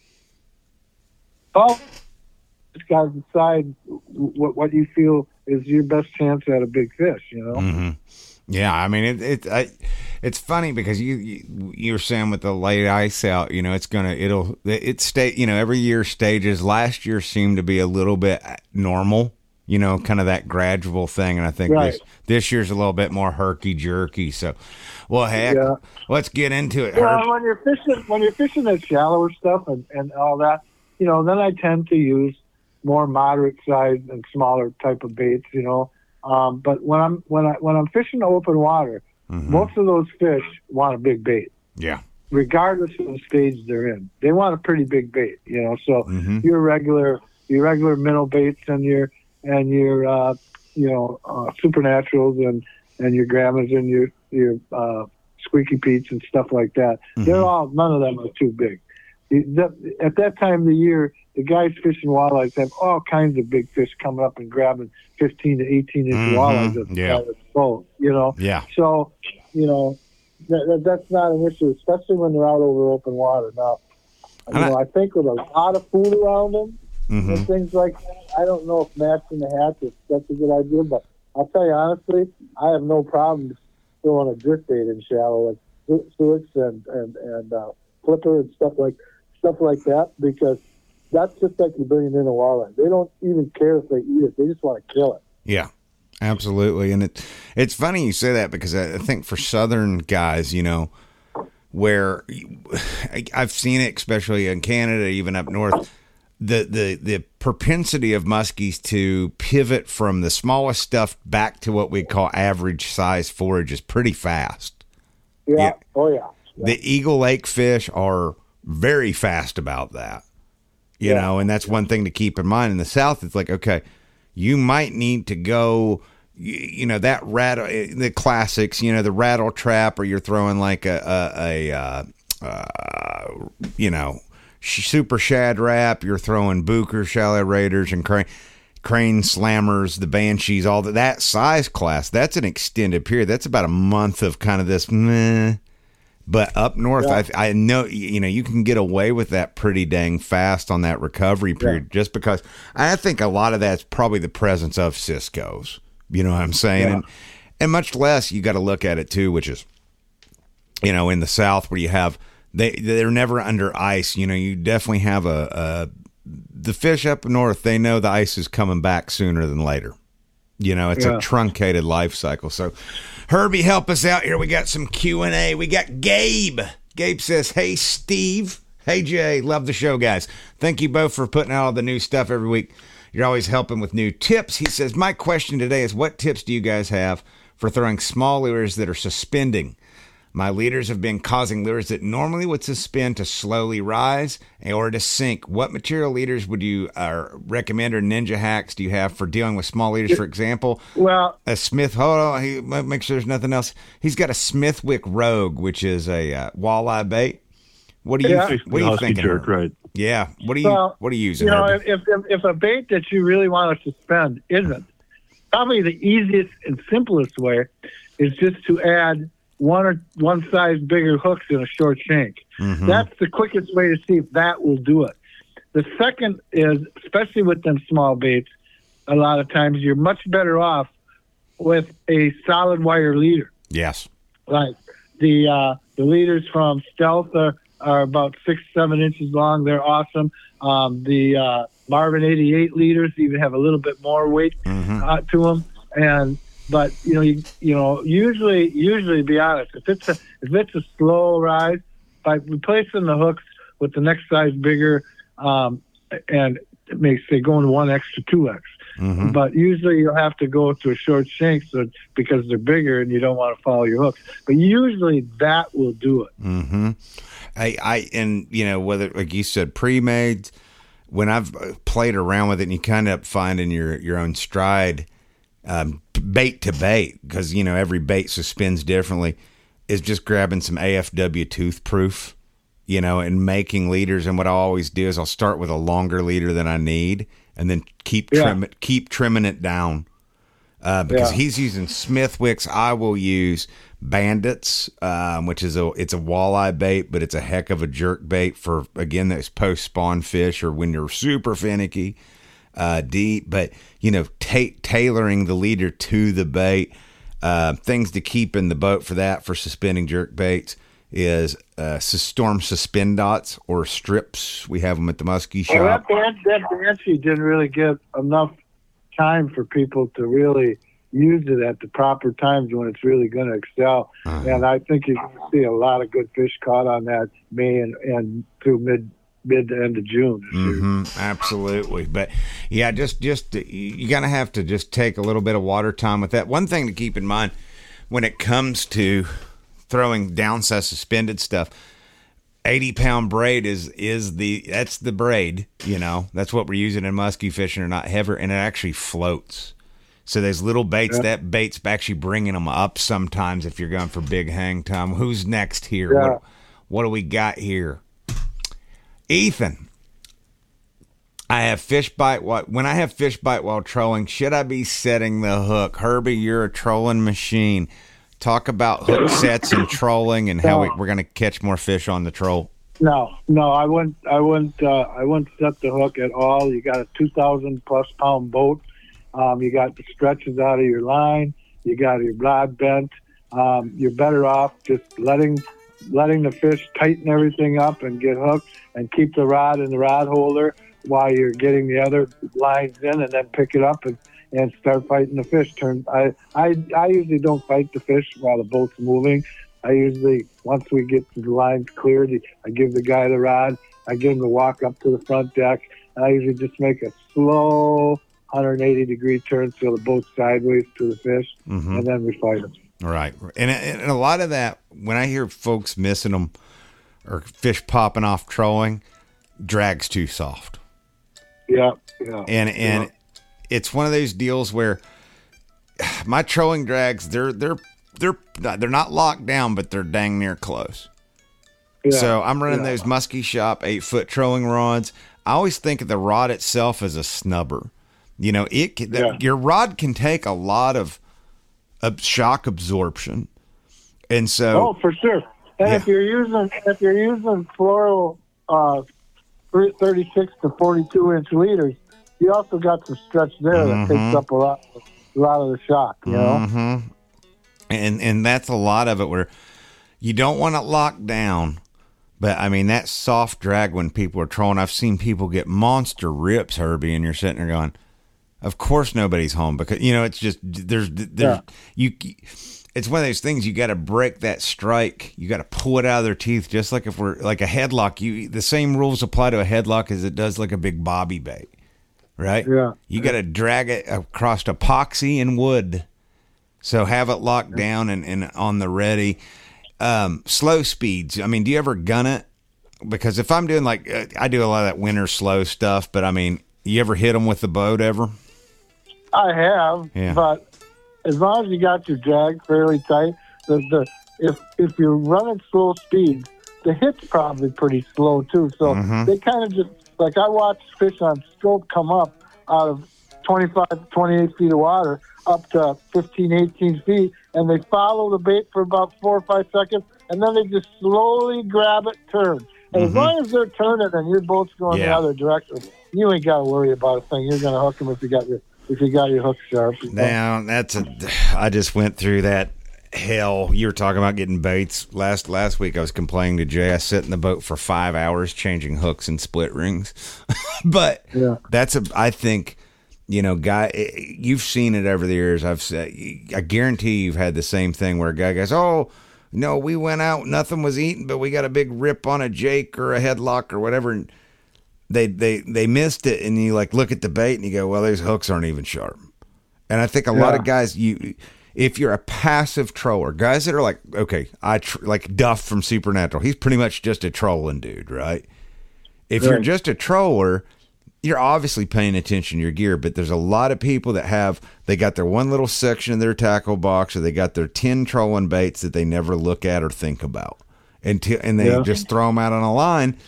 just got to decide what you feel is your best chance at a big fish, you know? Yeah, I mean, it's funny because you're saying with the late ice out, you know, it stay, you know, every year stages. Last year seemed to be a little bit normal, you know, kind of that gradual thing. And I think this year's a little bit more herky-jerky. So, well, heck, let's get into it. Well, when you're fishing that shallower stuff and all that, you know, then I tend to use more moderate size and smaller type of baits, you know. But when I'm fishing open water, most of those fish want a big bait. Yeah. Regardless of the stage they're in, they want a pretty big bait, you know. So your regular minnow baits and your you know, supernaturals and your Grammas and your Squeaky Pete's and stuff like that. None of them are too big. At that time of the year, the guys fishing walleyes have all kinds of big fish coming up and grabbing 15 to 18-inch walleyes at the boat, you know. Yeah. So, you know, that's not an issue, especially when they're out over open water. Now, you know, I think with a lot of food around them and things like that, I don't know if matching the hatch is such a good idea, but I'll tell you honestly, I have no problem throwing a jerk bait in shallow, like Suix and flipper and stuff like that, because that's just like you're bringing in a walleye. They don't even care if they eat it. They just want to kill it. Yeah, absolutely. And it's funny you say that, because I think for southern guys, you know, where I've seen it, especially in Canada, even up north, the propensity of muskies to pivot from the smallest stuff back to what we call average size forage is pretty fast. Yeah. Oh, yeah. The Eagle Lake fish are very fast about that, you know, and that's one thing to keep in mind. In the South, it's like, okay, you might need to go, you know, that rattle, the classics, you know, the rattle trap, or you're throwing like you know, super shad wrap, you're throwing Booker, Shallow Raiders, and crane slammers, the Banshees, all that size class. That's an extended period. That's about a month of kind of this meh. But up north, I know, you know, you can get away with that pretty dang fast on that recovery period, just because I think a lot of that's probably the presence of Cisco's, you know what I'm saying? And much less, you got to look at it too, which is, you know, in the South where you have, they're never under ice. You know, you definitely have the fish up north, they know the ice is coming back sooner than later. You know, it's a truncated life cycle. So, Herbie, help us out here. We got some Q&A. We got Gabe. Gabe says, hey, Steve. Hey, Jay. Love the show, guys. Thank you both for putting out all the new stuff every week. You're always helping with new tips. He says, my question today is, what tips do you guys have for throwing small lures that are suspending? My leaders have been causing lures that normally would suspend to slowly rise or to sink. What material leaders would you recommend, or ninja hacks do you have for dealing with small leaders? For example, well, a Smith. Hold on, make sure there's nothing else. He's got a Smithwick Rogue, which is a walleye bait. What are you thinking? Jerk, right? Yeah. What are you using? You know, if a bait that you really want to suspend isn't, probably the easiest and simplest way is just to add one size bigger hooks in a short shank. Mm-hmm. That's the quickest way to see if that will do it. The second is, especially with them small baits, a lot of times you're much better off with a solid wire leader. Yes. Like the leaders from Stealth are about 6-7 inches long. They're awesome. The Marvin 88 leaders even have a little bit more weight to them. But usually, be honest, if it's a slow rise, by replacing the hooks with the next size bigger, and it makes say going to 1X to 2X. Mm-hmm. But usually you'll have to go to a short shank because they're bigger and you don't want to follow your hooks. But usually that will do it. Mm-hmm. And you know, whether, like you said, pre-made, when I've played around with it and you kind of finding your own stride, bait to bait, because you know every bait suspends differently, is just grabbing some AFW tooth proof, you know, and making leaders. And what I always do is I'll start with a longer leader than I need, and then keep trimming it down. Because he's using Smithwicks, I will use Bandits, which is it's a walleye bait, but it's a heck of a jerk bait for, again, those post spawn fish or when you're super finicky. Deep, but you know, tailoring the leader to the bait. Things to keep in the boat for that, for suspending jerk baits, is Storm Suspend Dots or strips. We have them at the Muskie shop. That Banshee didn't really give enough time for people to really use it at the proper times when it's really going to excel. Uh-huh. And I think you're going to see a lot of good fish caught on that May and through mid to end of June. Mm-hmm, absolutely. But yeah, just you're going to have to just take a little bit of water time with that. One thing to keep in mind when it comes to throwing downside suspended stuff, 80-pound braid that's the braid, you know, that's what we're using in muskie fishing, or not heavier, and it actually floats. So there's little baits, that bait's actually bringing them up sometimes if you're going for big hang time. Who's next here? Yeah. What do we got here? Ethan, I have fish bite. When I have fish bite while trolling, should I be setting the hook? Herbie, you're a trolling machine. Talk about hook sets and trolling and how we're going to catch more fish on the troll. No, I wouldn't set the hook at all. You got a 2,000+ pound boat. You got the stretches out of your line. You got your rod bent. You're better off just letting the fish tighten everything up and get hooked, and keep the rod in the rod holder while you're getting the other lines in, and then pick it up and start fighting the fish. I usually don't fight the fish while the boat's moving. I usually, once we get the lines cleared, I give the guy the rod. I give him the walk up to the front deck. And I usually just make a slow 180-degree turn so the boat's sideways to the fish, and then we fight them. Right. And a lot of that, when I hear folks missing them or fish popping off trolling, drag's too soft. Yeah. And it's one of those deals where my trolling drags, they're not locked down, but they're dang near close. Yeah. So I'm running those Muskie Shop 8-foot trolling rods. I always think of the rod itself as a snubber. You know, your rod can take a lot of shock absorption, and so for sure. And if you're using floral 36 to 42 inch leaders, you also got some stretch there that takes up a lot of the shock. You know, and that's a lot of it where you don't want it locked down. But, I mean, that soft drag when people are trolling, I've seen people get monster rips, Herbie, and you're sitting there going, of course nobody's home. Because, you know, it's just, it's one of those things, you got to break that strike. You got to pull it out of their teeth, just like if we're, like a headlock. The same rules apply to a headlock as it does like a big bobby bait, right? Yeah. You got to drag it across epoxy and wood. So have it locked down and on the ready. Slow speeds. I mean, do you ever gun it? Because if I'm doing I do a lot of that winter slow stuff, but I mean, you ever hit them with the boat ever? I have, but as long as you got your drag fairly tight, if you're running slow speeds, the hit's probably pretty slow too. So they kind of just, like I watch fish on scope come up out of 25, 28 feet of water up to 15, 18 feet, and they follow the bait for about 4 or 5 seconds, and then they just slowly grab it, turn. And as long as they're turning and your boat's going the other direction, you ain't got to worry about a thing. You're going to hook them if you got your hook sharp. Now, I just went through that hell. You were talking about getting baits. Last week I was complaining to Jay. I sat in the boat for 5 hours changing hooks and split rings. But I think, you know, guy, you've seen it over the years. I guarantee you've had the same thing where a guy goes, "Oh, no, we went out, nothing was eaten, but we got a big rip on a jake or a headlock or whatever." And they missed it, and you look at the bait and you go, "Well, those hooks aren't even sharp." And I think a lot of guys, if you're a passive troller, guys that are like, okay, like Duff from Supernatural, he's pretty much just a trolling dude, right? If you're just a troller, you're obviously paying attention to your gear, but there's a lot of people that they got their one little section of their tackle box, or they got their 10 trolling baits that they never look at or think about, and they just throw them out on a line.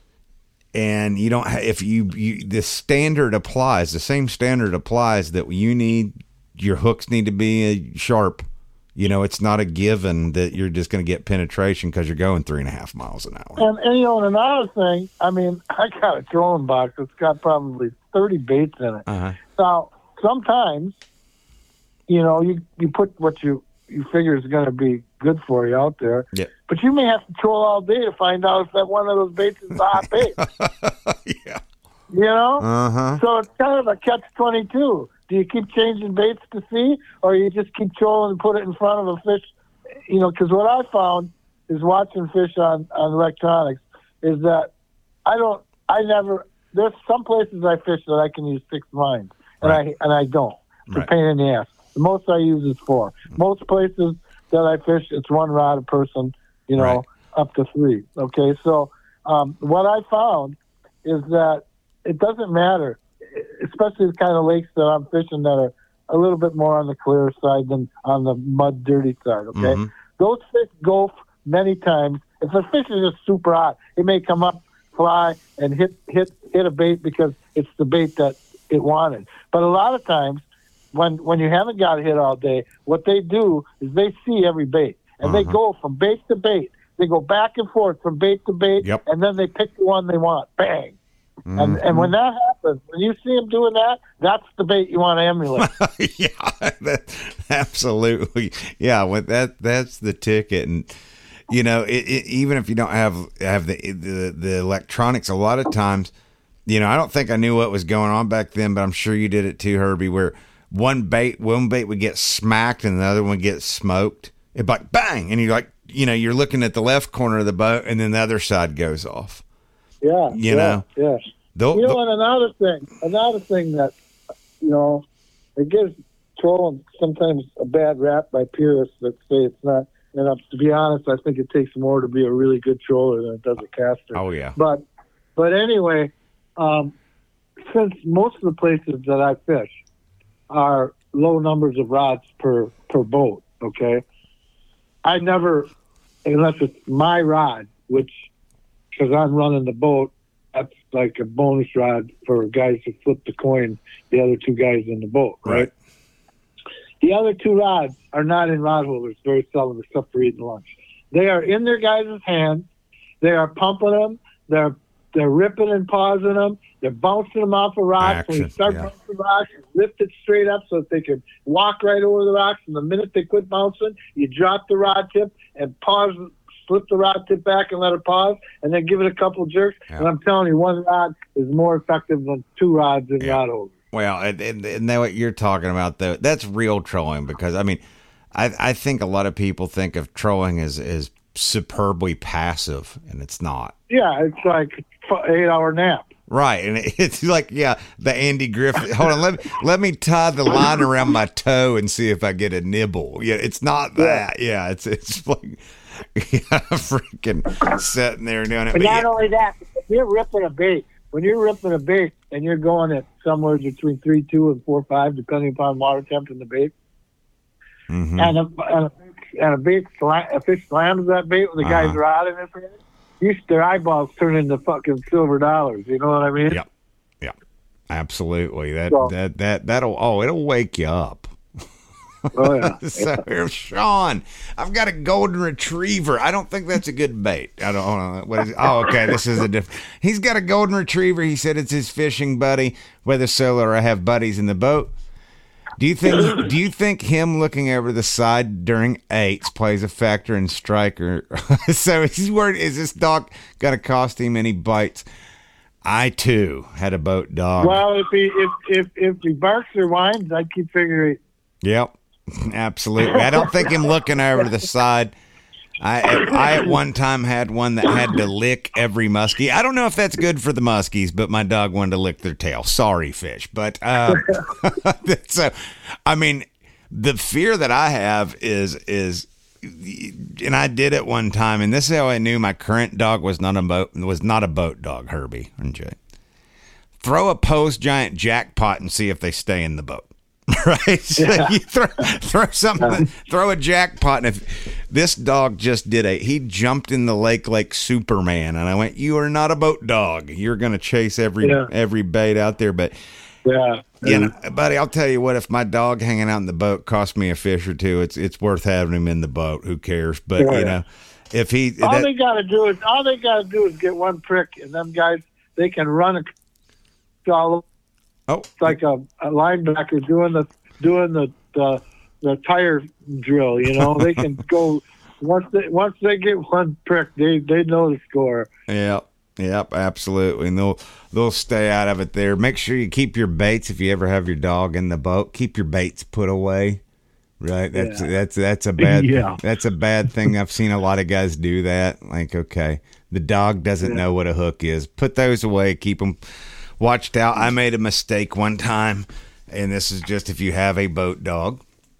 And you don't, the standard applies, the same standard applies that your hooks need to be sharp. You know, it's not a given that you're just going to get penetration because you're going 3.5 miles an hour. And you know, another thing, I mean, I got a trolling box that's got probably 30 baits in it. Now, sometimes, you know, you put what you figure is going to be good for you out there. Yeah. But you may have to troll all day to find out if that one of those baits is a hot bait. Yeah. You know? So it's kind of a catch-22. Do you keep changing baits to see, or you just keep trolling and put it in front of a fish? You know, because what I found is watching fish on electronics is that there's some places I fish that I can use 6 lines, and I don't. It's a pain in the ass. The most I use is 4. Most places that I fish, it's 1 rod a person, you know, up to 3. Okay, so what I found is that it doesn't matter, especially the kind of lakes that I'm fishing that are a little bit more on the clear side than on the mud, dirty side, okay? Those fish go many times. If a fish is just super hot, it may come up, fly, and hit a bait because it's the bait that it wanted. But a lot of times, when you haven't got a hit all day, what they do is they see every bait, and they go from bait to bait. They go back and forth from bait to bait, and then they pick the one they want. Bang! And when that happens, when you see them doing that, that's the bait you want to emulate. Absolutely. Yeah, that's the ticket. And you know, even if you don't have the electronics, a lot of times, you know, I don't think I knew what was going on back then, but I'm sure you did it too, Herbie, where one bait would get smacked and the other one gets smoked. It'd be like bang, and you're like, you know, you're looking at the left corner of the boat, and then the other side goes off. Yeah, you know. And another thing that, you know, it gives trolling sometimes a bad rap by purists that say it's not. And to be honest, I think it takes more to be a really good troller than it does a caster. Oh yeah. But anyway, since most of the places that I fish are low numbers of rods per boat, okay, I never, unless it's my rod, which because I'm running the boat, that's like a bonus rod for guys who flip the coin, the other two guys in the boat, right? The other two rods are not in rod holders very seldom, except for eating lunch. They are in their guys' hands. They are pumping them. They're ripping and pausing them. They're bouncing them off of rocks. When you start bouncing rocks, you lift it straight up so that they can walk right over the rocks. And the minute they quit bouncing, you drop the rod tip and pause, slip the rod tip back and let it pause, and then give it a couple jerks. Yeah. And I'm telling you, one rod is more effective than two rods in rod holders. Well, and what you're talking about, though, that's real trolling because, I mean, I think a lot of people think of trolling as superbly passive, and it's not. Yeah, it's like 8-hour nap. Right, and it's like, the Andy Griffith. Hold on, let me tie the line around my toe and see if I get a nibble. Yeah, it's not that. Yeah, it's like freaking sitting there doing it. But not only that, if you're ripping a bait. When you're ripping a bait and you're going at somewhere between 3.2 and 4.5, depending upon water temp in the bait, and a fish slams that bait with the guy's rod in his hand, their eyeballs turn into fucking silver dollars. You know what I mean? Yeah, absolutely. It'll wake you up. Oh, yeah. So here's Sean. I've got a golden retriever. I don't think that's a good bait. I don't know. What is it? Oh, okay. This is a different. He's got a golden retriever. He said it's his fishing buddy, whether solo or I have buddies in the boat. Do you think him looking over the side during eights plays a factor in striker? So he's worried, is this dog going to cost him any bites? I too had a boat dog. Well, if he barks or whines, I keep figuring. Yep. Absolutely. I don't think him looking over to the side. I at one time had one that had to lick every muskie. I don't know if that's good for the muskies, but my dog wanted to lick their tail. Sorry, fish. But so, I mean, the fear that I have is, and I did it one time, and this is how I knew my current dog was not a boat dog, Herbie and Jay. Throw a post giant jackpot and see if they stay in the boat. Right, so you throw something, throw a jackpot, and if this dog just he jumped in the lake like Superman, and I went, "You are not a boat dog. You're going to chase every bait out there." But buddy, I'll tell you what: if my dog hanging out in the boat cost me a fish or two, it's worth having him in the boat. Who cares? But if he all they got to do is get one prick, and them guys they can run it all. Oh, it's like a linebacker doing the tire drill. You know, they can go once they get one prick, they know the score. Yep, absolutely, and they'll stay out of it there. Make sure you keep your baits if you ever have your dog in the boat. Keep your baits put away. Right, that's a bad that's a bad thing. I've seen a lot of guys do that. Like, okay, the dog doesn't know what a hook is. Put those away. Keep them watched out. I made a mistake one time, and this is just if you have a boat dog,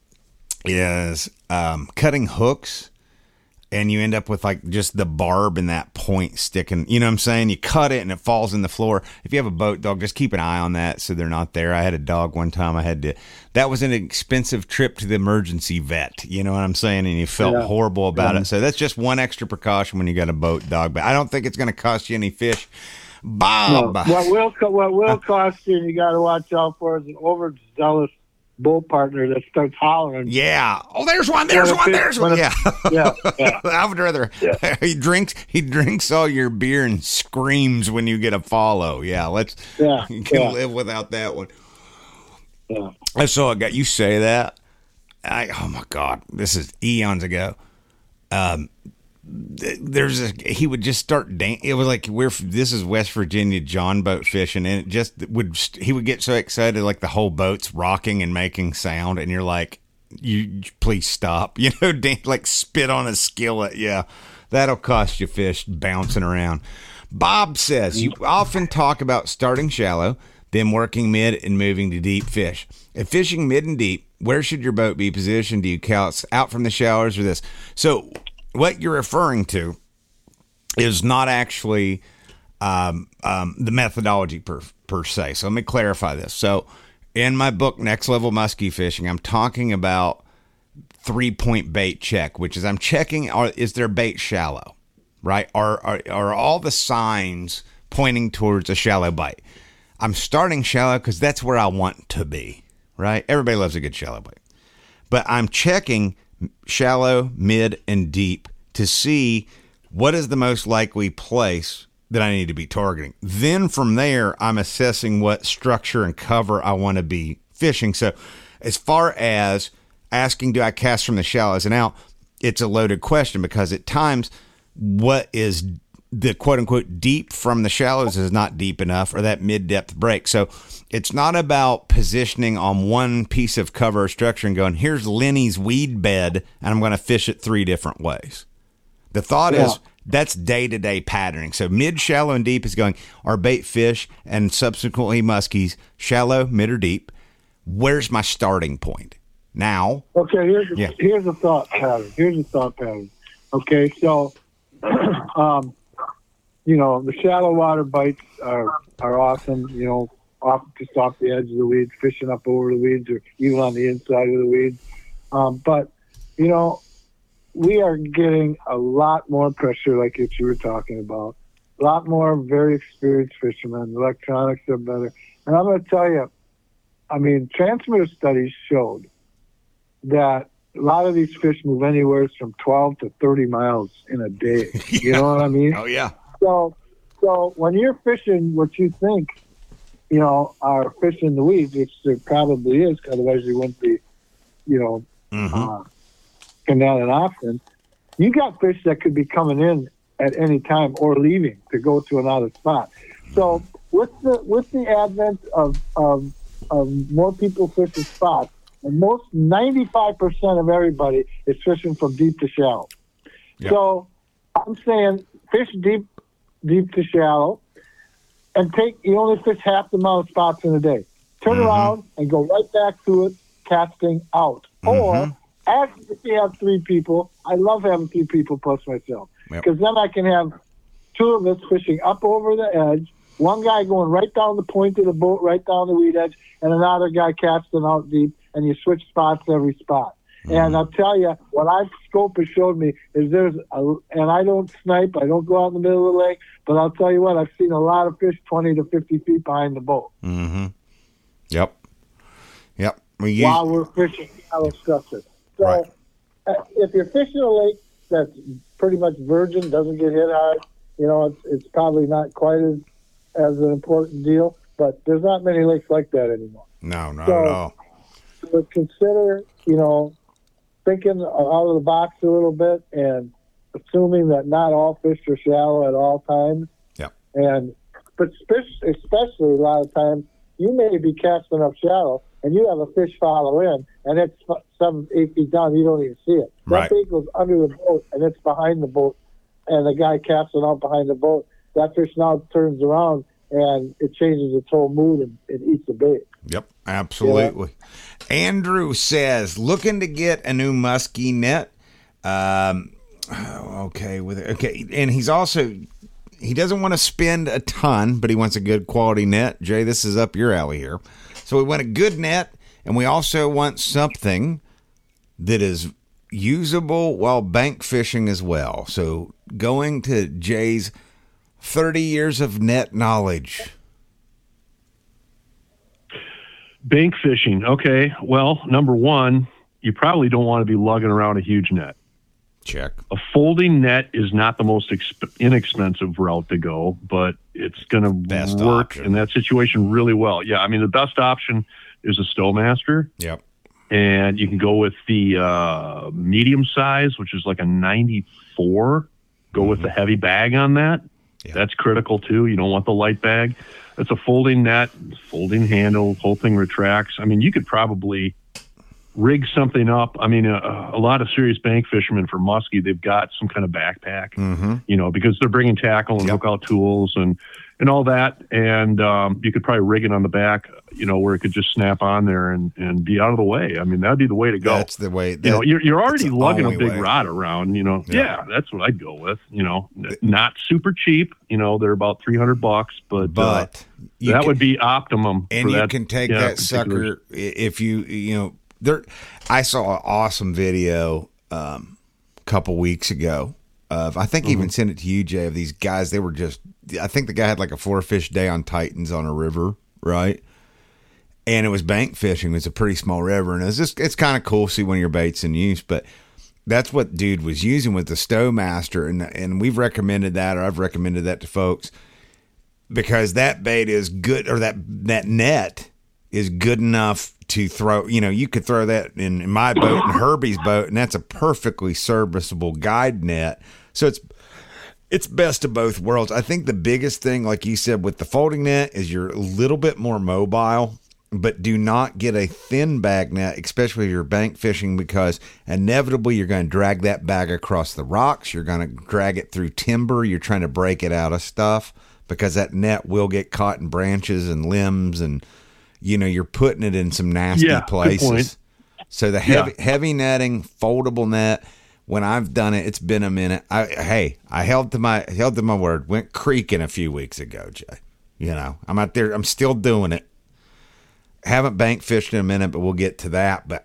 is cutting hooks, and you end up with like just the barb and that point sticking. You know what I'm saying? You cut it and it falls in the floor. If you have a boat dog, just keep an eye on that so they're not there. I had a dog one time. That was an expensive trip to the emergency vet. You know what I'm saying? And you felt horrible about it. So that's just one extra precaution when you got a boat dog. But I don't think it's going to cost you any fish. Bob. No. What will cost you, and you got to watch out for, is an overzealous boat partner that starts hollering. Yeah. Oh, there's one. Yeah. Yeah. I would rather. Yeah. He drinks all your beer and screams when you get a follow. Yeah. You can live without that one. Yeah. I saw a guy. You say that. Oh my God. This is eons ago. He would just start it was like this is West Virginia John boat fishing, and he would get so excited like the whole boat's rocking and making sound, and you're like, you please stop, like spit on a skillet. Yeah, that'll cost you fish bouncing around. Bob says you often talk about starting shallow, then working mid and moving to deep fish. If fishing mid and deep, where should your boat be positioned? Do you count out from the shallows or this? So what you're referring to is not actually the methodology per se. So let me clarify this. So in my book, Next Level Muskie Fishing, I'm talking about 3-point bait check, which is I'm checking, is their bait shallow, right? Are all the signs pointing towards a shallow bite? I'm starting shallow because that's where I want to be, right? Everybody loves a good shallow bite. But I'm checking shallow, mid, and deep to see what is the most likely place that I need to be targeting. Then from there, I'm assessing what structure and cover I want to be fishing. So as far as asking, do I cast from the shallows and out, it's a loaded question because at times what is the quote unquote deep from the shallows is not deep enough, or that mid-depth break. So it's not about positioning on one piece of cover or structure and going, here's Lenny's weed bed, and I'm going to fish it 3 different ways. The thought is that's day-to-day patterning. So mid, shallow, and deep is going, our bait fish and subsequently muskies, shallow, mid, or deep. Where's my starting point? Now. Okay, here's a thought pattern. Okay, so, the shallow water bites are awesome, just off the edge of the weeds, fishing up over the weeds or even on the inside of the weeds. But, we are getting a lot more pressure like what you were talking about. A lot more very experienced fishermen. Electronics are better. And I'm going to tell you, transmitter studies showed that a lot of these fish move anywhere from 12 to 30 miles in a day. You know what I mean? Oh, yeah. So when you're fishing what you think, are fish in the weeds, which there probably is, otherwise you wouldn't be, and not an option, you got fish that could be coming in at any time or leaving to go to another spot. So with the advent of more people fishing spots, and most 95% of everybody is fishing from deep to shallow. Yep. So I'm saying fish deep to shallow, and you only fish half the amount of spots in a day. Turn around and go right back to it, casting out. Or if you have 3 people, I love having 3 people plus myself, because then I can have 2 of us fishing up over the edge, one guy going right down the point of the boat, right down the weed edge, and another guy casting out deep, and you switch spots every spot. And I'll tell you, what scope has showed me is and I don't snipe, I don't go out in the middle of the lake, but I'll tell you what, I've seen a lot of fish 20 to 50 feet behind the boat. Mm-hmm. Yep. While we're fishing shallow structures. So if you're fishing a lake that's pretty much virgin, doesn't get hit hard, it's probably not quite as an important deal, but there's not many lakes like that anymore. No, not at all. So consider, thinking out of the box a little bit and assuming that not all fish are shallow at all times. Yeah. But especially a lot of times, you may be casting up shallow and you have a fish follow in, and it's 7-8 feet down, you don't even see it. That bait goes under the boat, and it's behind the boat, and the guy casting out behind the boat, that fish now turns around, and it changes its whole mood and eats the bait. Yep, absolutely. Yeah. Andrew says, looking to get a new muskie net. Okay, and he's also, he doesn't want to spend a ton, but he wants a good quality net. Jay, this is up your alley here. So we want a good net, and we also want something that is usable while bank fishing as well. So going to Jay's 30 years of net knowledge. Bank fishing. Okay. Well, number one, you probably don't want to be lugging around a huge net. Check. A folding net is not the most inexpensive route to go, but it's going to work in that situation really well. Yeah, the best option is a Stowmaster. Yep. And you can go with the medium size, which is like a 94. Go with the heavy bag on that. Yep. That's critical too. You don't want the light bag. It's a folding net, folding handle, whole thing retracts. You could probably rig something up. A lot of serious bank fishermen for muskie, they've got some kind of backpack, because they're bringing tackle and lookout tools and all that. And you could probably rig it on the back. where it could just snap on there and be out of the way. I mean, that'd be the way to go. That's the way. You're already lugging a big way. rod around, Yeah, that's what I'd go with, Not super cheap, they're about $300, but that would be optimum. And you can take that sucker if there. I saw an awesome video a couple weeks ago of, I think I even sent it to you, Jay, of these guys. They were I think the guy had like a 4-fish day on Titans on a river, right? And it was bank fishing. It was a pretty small river, and it's kind of cool to see one of your baits in use. But that's what dude was using with the Stowmaster, and we've recommended that, or I've recommended that to folks, because that bait is good, or that net is good enough to throw. You could throw that in my boat and Herbie's boat, and that's a perfectly serviceable guide net. So it's best of both worlds. I think the biggest thing, like you said, with the folding net is you're a little bit more mobile. But do not get a thin bag net, especially if you're bank fishing, because inevitably you're going to drag that bag across the rocks. You're going to drag it through timber. You're trying to break it out of stuff, because that net will get caught in branches and limbs, and you're putting it in some nasty places. So the heavy netting, foldable net, when I've done it, it's been a minute. I held to my word. Went creeking a few weeks ago, Jay. I'm out there. I'm still doing it. Haven't bank fished in a minute, but we'll get to that. But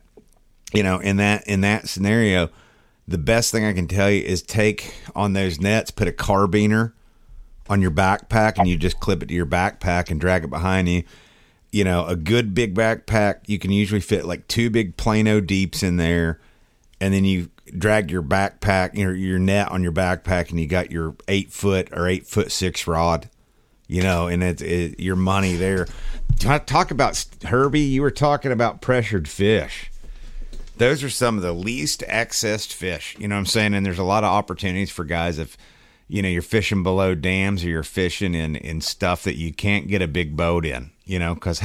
in that scenario, the best thing I can tell you is take on those nets, put a carbiner on your backpack, and you just clip it to your backpack and drag it behind you. A good big backpack, you can usually fit like 2 big Plano Deeps in there, and then you drag your backpack, your net on your backpack, and you got your 8-foot or 8'6" rod. And it's your money there. Talk about Herbie. You were talking about pressured fish. Those are some of the least accessed fish. You know what I'm saying? And there's a lot of opportunities for guys if, you're fishing below dams, or you're fishing in stuff that you can't get a big boat in, because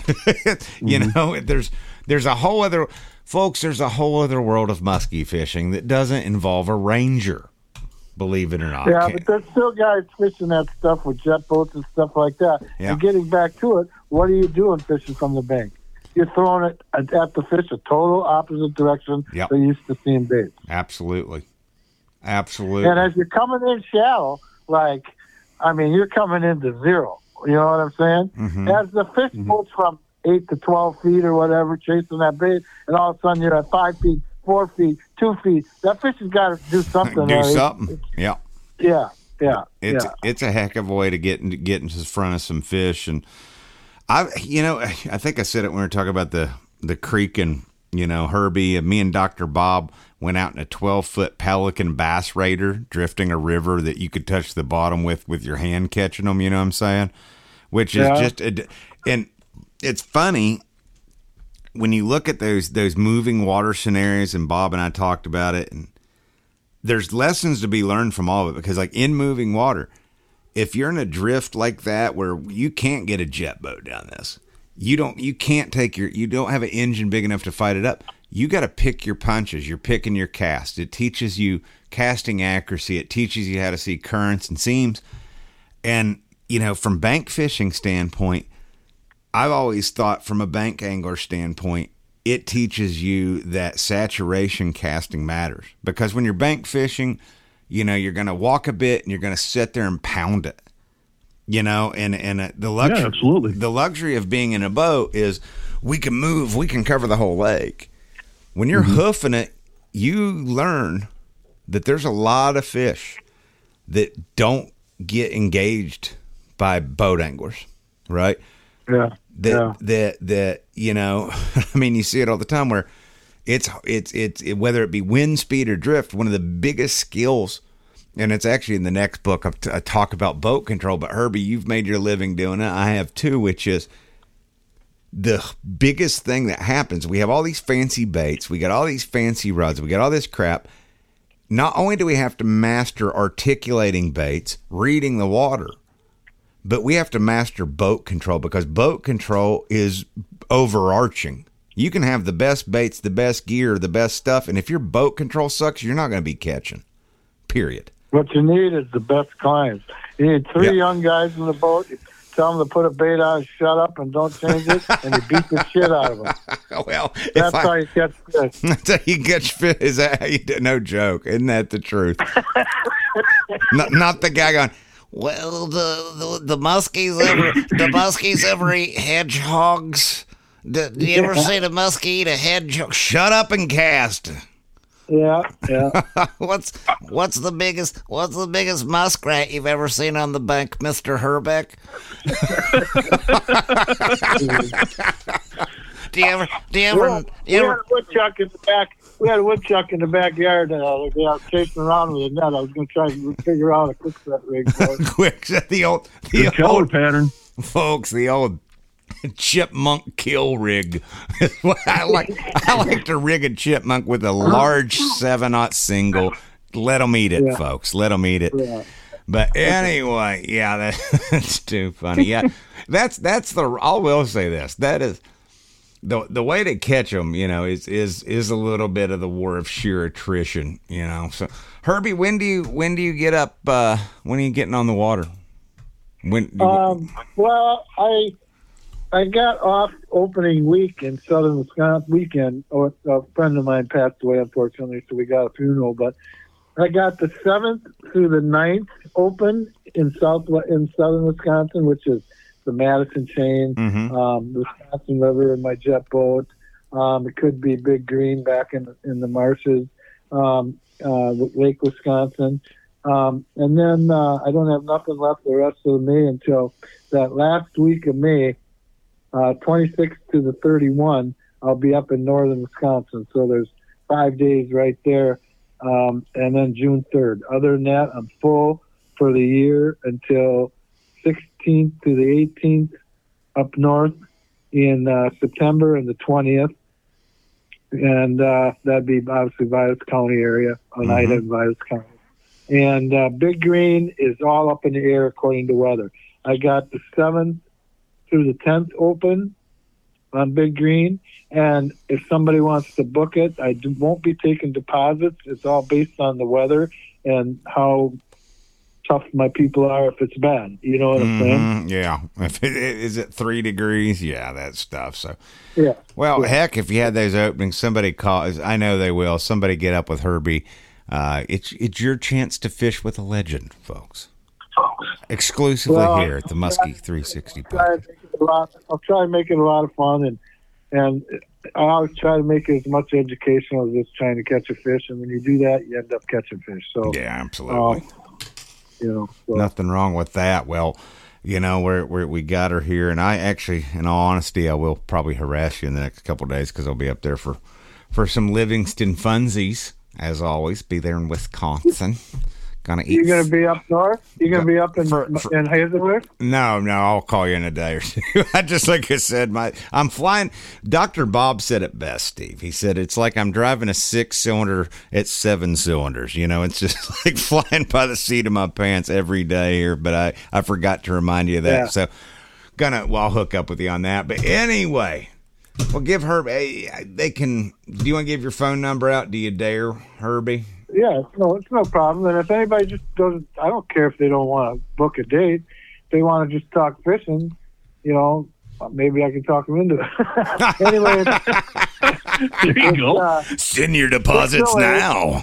there's a whole other, folks, there's a whole other world of muskie fishing that doesn't involve a Ranger. Believe it or not. Yeah, but there's still guys fishing that stuff with jet boats and stuff like that. Yeah. And getting back to it, what are you doing fishing from the bank? You're throwing it at the fish a total opposite direction they're used to seeing baits. Absolutely. And as you're coming in shallow, you're coming into zero. You know what I'm saying? Mm-hmm. As the fish moves from 8 to 12 feet or whatever, chasing that bait, and all of a sudden you're at 5 feet, 4 feet, 2 feet. That fish has got to do something. Yeah. It's a heck of a way to get into front of some fish. And I think I said it when we were talking about the creek, and Herbie and me and Dr. Bob went out in a 12-foot Pelican bass raider, drifting a river that you could touch the bottom with your hand catching them. You know what I'm saying? Which is just and it's funny. When you look at those moving water scenarios, and Bob and I talked about it, and there's lessons to be learned from all of it, because in moving water, if you're in a drift like that where you can't get a jet boat down this, you don't have an engine big enough to fight it up. You got to pick your punches. You're picking your cast. It teaches you casting accuracy. It teaches you how to see currents and seams. And, from bank fishing standpoint, I've always thought from a bank angler standpoint, it teaches you that saturation casting matters, because when you're bank fishing, you're going to walk a bit and you're going to sit there and pound it, and the luxury, absolutely. The luxury of being in a boat is we can move, we can cover the whole lake. When you're hoofing it, you learn that there's a lot of fish that don't get engaged by boat anglers, right? Yeah. That you see it all the time where it's whether it be wind speed or drift, one of the biggest skills, and it's actually in the next book I talk about boat control, but Herbie, you've made your living doing it. I have too, which is the biggest thing that happens. We have all these fancy baits, we got all these fancy rods, we got all this crap. Not only do we have to master articulating baits, reading the water, but we have to master boat control, because boat control is overarching. You can have the best baits, the best gear, the best stuff, and if your boat control sucks, you're not going to be catching, period. What you need is the best clients. You need 3 young guys in the boat, tell him to put a bait on, shut up, and don't change it, and you beat the shit out of him. Well, that's how you catch fish. That's how you catch fish. Is that how you do? No joke. Isn't that the truth? not the guy going, well, the muskies ever eat hedgehogs? Do you ever see the muskie eat a hedgehog? Shut up and cast. Yeah. What's the biggest muskrat you've ever seen on the bank, Mr. Herbeck? Do you ever? We had a woodchuck in the back. We had a woodchuck in the backyard. I was chasing around with a net. I was going to try to figure out a quick set rig. Quick set, the old pattern, folks. The old chipmunk kill rig. I like to rig a chipmunk with a large 7/0 single. Let them eat it, folks. Let them eat it. Yeah. But anyway, yeah, that's too funny. Yeah, that's the. I will say this. That is the way to catch them. You know, is a little bit of the war of sheer attrition. You know. So Herbie, when do you get up? When are you getting on the water? Well, I got off opening week in southern Wisconsin weekend. A friend of mine passed away, unfortunately, so we got a funeral. But I got the 7th through the 9th open in southern Wisconsin, which is the Madison Chain, the Wisconsin River, and my jet boat. It could be Big Green back in the marshes, Lake Wisconsin. And then I don't have nothing left the rest of May until that last week of May. 26th to the 31, I'll be up in northern Wisconsin. So there's 5 days right there. And then June 3rd. Other than that, I'm full for the year until 16th to the 18th up north in September and the 20th. And that'd be obviously Vilas County area, Oneida and Vilas County. And Big Green is all up in the air according to weather. I got the 7th through the 10th open on Big Green, and if somebody wants to book it, I won't be taking deposits. It's all based on the weather and how tough my people are if it's bad. You know what I'm saying? Yeah. Is it 3 degrees? Yeah, that stuff. So, yeah. Well, heck, if you had those openings, somebody calls. I know they will. Somebody get up with Herbie. It's your chance to fish with a legend, folks. Exclusively here at the Muskie 360 podcast. I'll try to make it a lot of fun, and I always try to make it as much educational as just trying to catch a fish. And when you do that, you end up catching fish. So yeah, absolutely. Nothing wrong with that. Well, you know, we got her here, and I actually, in all honesty, I will probably harass you in the next couple of days because I'll be up there for some Livingston funsies. As always, be there in Wisconsin. You're going to be up north? You're going to be up in Hazelwood? No, I'll call you in a day or two. Just like I said, I'm flying. Dr. Bob said it best, Steve. He said it's like I'm driving a 6-cylinder at 7 cylinders. You know, it's just like flying by the seat of my pants every day here. But I forgot to remind you of that. Yeah. So I'll hook up with you on that. But anyway, well, give Herbie. Do you want to give your phone number out? Do you dare, Herbie? Yeah, it's no problem. And if anybody just doesn't, I don't care if they don't want to book a date. If they want to just talk fishing, you know, maybe I can talk them into it. Anyway, there you go. Send your deposits now.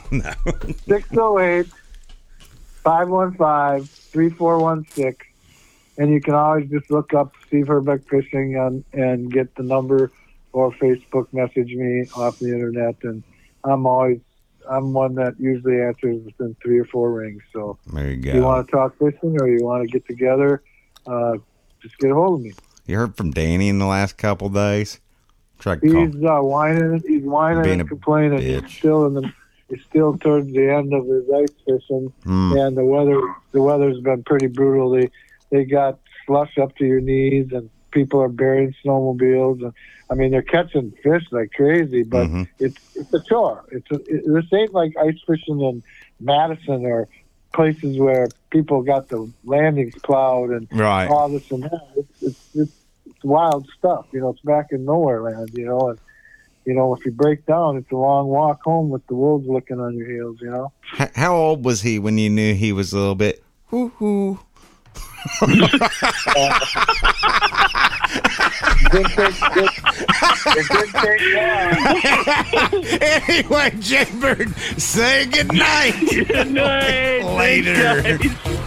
608-515-3416. And you can always just look up Steve Herbeck Fishing and get the number, or Facebook message me off the internet. And I'm one that usually answers within 3 or 4 rings. So there you go. If you want to talk fishing or you want to get together, just get a hold of me. You heard from Danny in the last couple of days? He's whining. He's whining and complaining. Bitch. He's still towards the end of his ice fishing, and the weather's been pretty brutal. They got slush up to your knees, and people are burying snowmobiles, and I mean, they're catching fish like crazy, but it's a chore. This ain't like ice fishing in Madison or places where people got the landings plowed and all this and that. It's wild stuff. You know, it's back in nowhere land, you know, and, you know, if you break down, it's a long walk home with the wolves looking on your heels, you know. How old was he when you knew he was a little bit hoo-hoo? It didn't take long. Anyway, Jaybird, say goodnight. Good night. Later. Thanks, guys.